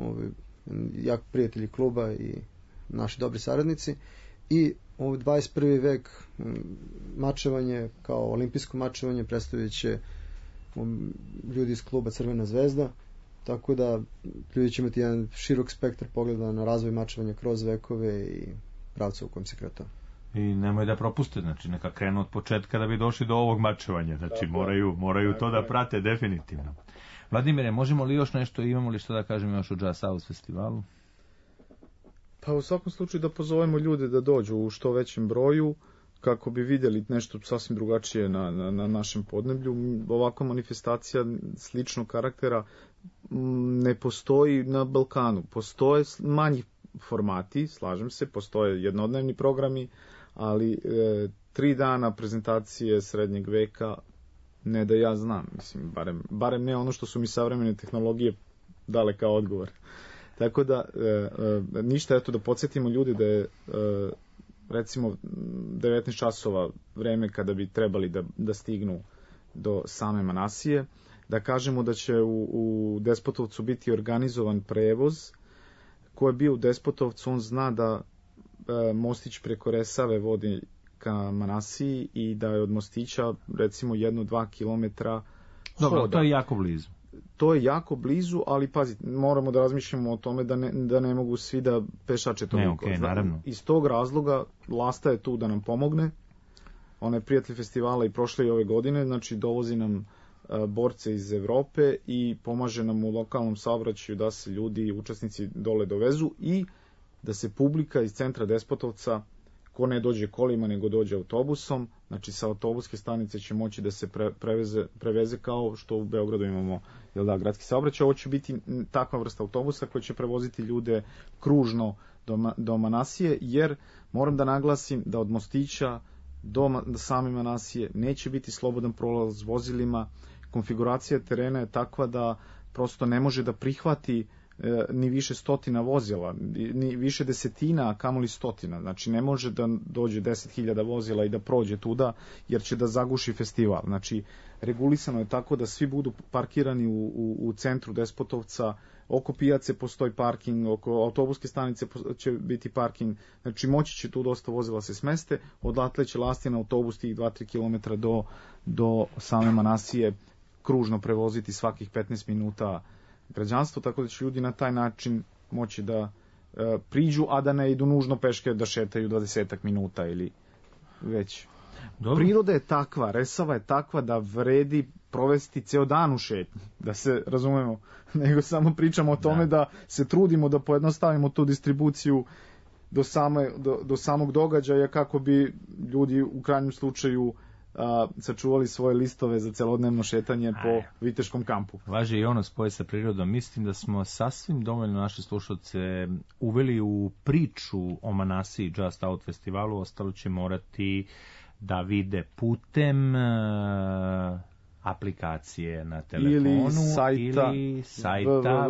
jak prijatelji kluba i naši dobri saradnici. I 21. vek mačevanje kao olimpijsko mačevanje predstavit će ljudi iz kluba Crvena zvezda, tako da ljudi će imati jedan širok spektar pogleda na razvoj mačevanja kroz vekove i pravca u kojem se kretao. I nemoj da propuste, znači neka krenu od početka da bi došli do ovog mačevanja, znači moraju to da prate definitivno. Vladimire, možemo li još nešto, imamo li što da kažemo još o Jazz House festivalu? Pa u svakom slučaju da pozovemo ljude da dođu u što većem broju, kako bi vidjeli nešto sasvim drugačije na našem podneblju. Ovakva manifestacija sličnog karaktera ne postoji na Balkanu. Postoje manji formati, slažem se, postoje jednodnevni programi, ali 3 dana prezentacije srednjeg veka ne da ja znam, mislim, barem ne ono što su mi savremene tehnologije dale kao odgovor. Tako da, ništa, eto da podsjetimo ljudi da je recimo 19 časova vreme kada bi trebali da stignu do same Manasije, da kažemo da će u Despotovcu biti organizovan prevoz. Ko je bio u Despotovcu, on zna da mostić preko Resave vodi ka Manasiji i da je od mostića recimo 1-2 kilometra hoda. Dobro, to je jako blizu. To je jako blizu, ali pazi, moramo da razmišljamo o tome da ne mogu svi da pešače toliko. Ne, naravno. Iz tog razloga Lasta je tu da nam pomogne. Ona je prijatelj festivala i prošle i ove godine, znači dovozi nam borce iz Evrope i pomaže nam u lokalnom saobraćaju da se ljudi, učesnici dole dovezu i da se publika iz centra Despotovca, ko ne dođe kolima nego dođe autobusom, znači sa autobuske stanice će moći da se preveze kao što u Beogradu imamo gradski saobraćaj. Ovo će biti takva vrsta autobusa koja će prevoziti ljude kružno do Manasije, jer moram da naglasim da od mostića do same Manasije neće biti slobodan prolaz vozilima. Konfiguracija terena je takva da prosto ne može da prihvati ni više stotina vozila, ni više desetina, a kamoli stotina. Znači ne može da dođe 10.000 vozila i da prođe tuda, jer će da zaguši festival. Znači regulisano je tako da svi budu parkirani u centru Despotovca, oko pijace postoji parking, oko autobuske stanice će biti parking, znači moći će tu dosta vozila se smeste, odatle će Lastin autobus tih 2-3 km do same Manasije kružno prevoziti svakih 15 minuta građanstvo, tako da će ljudi na taj način moći da priđu, a da ne idu nužno peške da šetaju 20 minuta ili već. Dobro. Priroda je takva, Resava je takva da vredi provesti ceo dan u šetnji, da se razumemo, nego samo pričamo o tome da se trudimo da pojednostavimo tu distribuciju do samog događaja kako bi ljudi u krajnjem slučaju sačuvali svoje listove za celodnevno šetanje po Viteškom kampu. Važi i ono spoje sa prirodom. Mislim da smo sasvim dovoljno naše slušalce uveli u priču o Manasiji Jazz Out festivalu, ostalo će morati da vide putem aplikacije na telefonu ili sajta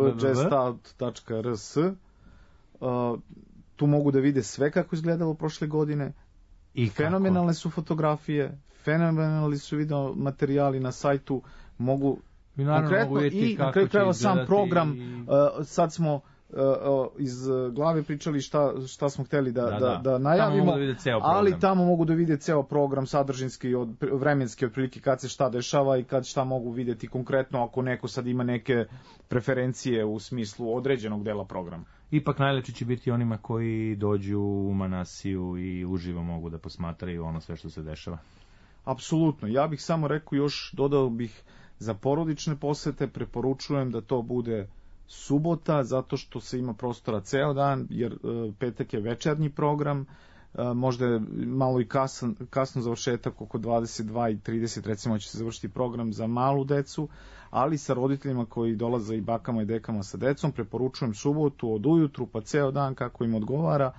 www.jazzout.rs. Tu mogu da vide sve kako izgledalo prošle godine, I kako? Fenomenalne su fotografije, fenomenalni su video materijali na sajtu, mogu konkretno i na kraju krajeva sam program, sad smo iz glave pričali šta smo hteli da najavimo, ali tamo mogu da vide ceo program sadržinski, vremenski otprilike kad se šta dešava i kad šta mogu videti konkretno ako neko sad ima neke preferencije u smislu određenog dela programa. Ipak najlepši će biti onima koji dođu u Manasiju i uživo mogu da posmatraju ono sve što se dešava. Apsolutno, ja bih samo rekao još, dodao bih za porodične posete, preporučujem da to bude subota, zato što se ima prostora ceo dan, jer petak je večernji program, možda je malo i kasno završetak, oko 22:30 recimo će se završiti program za malu decu, ali sa roditeljima koji dolaze i bakama i dekama sa decom, preporučujem subotu od ujutru pa ceo dan kako im odgovara,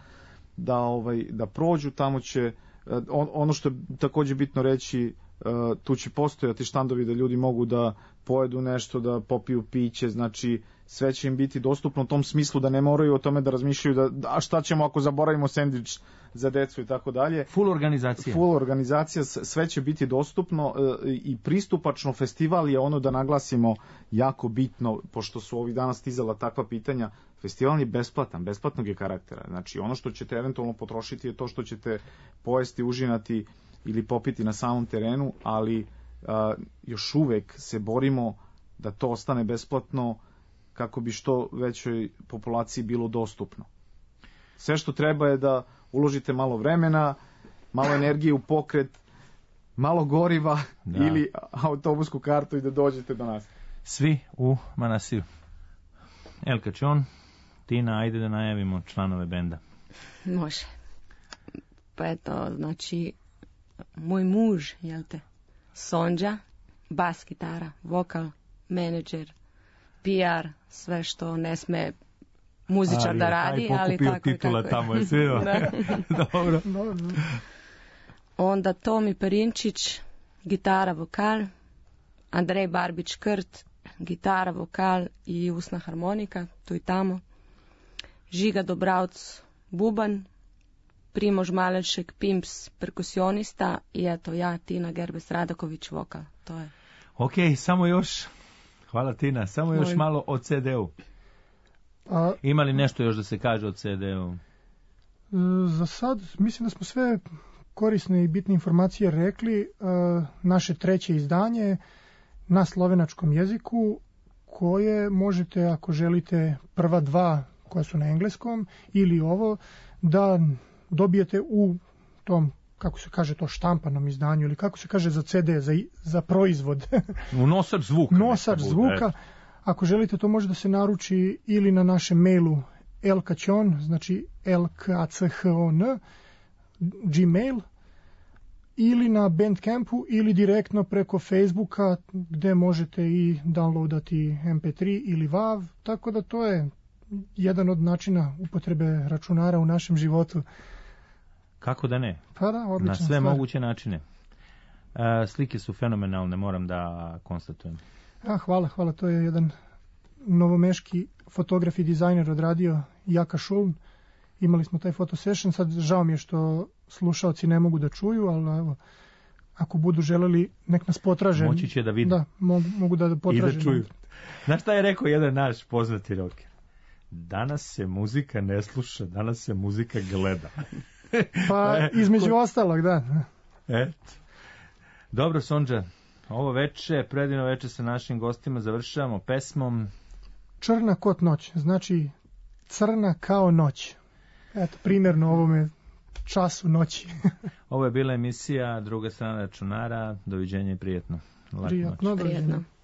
da prođu, tamo će, ono što je takođe bitno reći, tu će postojati štandovi da ljudi mogu da pojedu nešto, da popiju piće, znači sve će im biti dostupno u tom smislu da ne moraju o tome da razmišljaju a šta ćemo ako zaboravimo sendvič za decu i tako dalje. Full organizacija, sve će biti dostupno i pristupačno. Festival je ono, da naglasimo, jako bitno, pošto su ovih dana stizala takva pitanja, festival je besplatan, besplatnog je karaktera, znači ono što ćete eventualno potrošiti je to što ćete pojesti, užinati ili popiti na samom terenu, ali još uvek se borimo da to ostane besplatno kako bi što većoj populaciji bilo dostupno. Sve što treba je da uložite malo vremena, malo energije u pokret, malo goriva ili autobusku kartu i da dođete do nas. Svi u Manasiju. El Cajon, Tina, ajde da najavimo članove benda. Može. Pa eto, znači, moj muž, jel te, Sonđa, bas gitara, vokal, menadžer, PR, sve što ne sme muzičar da radi, ali tako je kako je. Tamo je sve. Dobro. Onda Tomi Perinčić, gitara, vokal, Andrej Barbić-Krt, gitara, vokal i usna harmonika, tu i tamo, Žiga Dobravc, buban, Primož Malenšek, Pimps, perkusionista i eto ja, Tina Gerbes Radaković, vokal. To je. Ok, samo još, hvala Tina, samo još malo o CD-u. Ima li nešto još da se kaže o CD-u? Za sad mislim da smo sve korisne i bitne informacije rekli. Naše treće izdanje na slovenačkom jeziku, koje možete, ako želite, prva dva koja su na engleskom ili ovo, da dobijete u tom, kako se kaže, to štampanom izdanju, ili kako se kaže za CD, za proizvod. U nosač zvuka. Nosač zvuka. Ako želite, to može da se naruči ili na našem mailu elcajon, znači LKCHON, Gmail, ili na Bandcampu, ili direktno preko Facebooka, gde možete i downloadati MP3 ili WAV, tako da to je jedan od načina upotrebe računara u našem životu. Kako da ne? Pa da, odlično. Na sve moguće načine. Slike su fenomenalne, moram da konstatujem. Hvala, to je jedan novomeški fotograf i dizajner odradio, Jaka Šuln. Imali smo taj fotosession, sad žao mi je što slušaoci ne mogu da čuju, ali evo, ako budu želeli, nek nas potraže. Moći će da vidi. Da, mogu da potraže. I da čuju. Znaš šta je rekao jedan naš poznati rocker? Danas se muzika ne sluša, danas se muzika gleda. Pa između ostalog, da. Eto. Dobro, Sonđa, ovo veče, predivno veče sa našim gostima, završavamo pesmom Črna kot noć, znači crna kao noć. Eto, primjerno ovome času noći. Ovo je bila emisija Druga strana računara. Doviđenja i prijetno. Prijetno, doviđenja.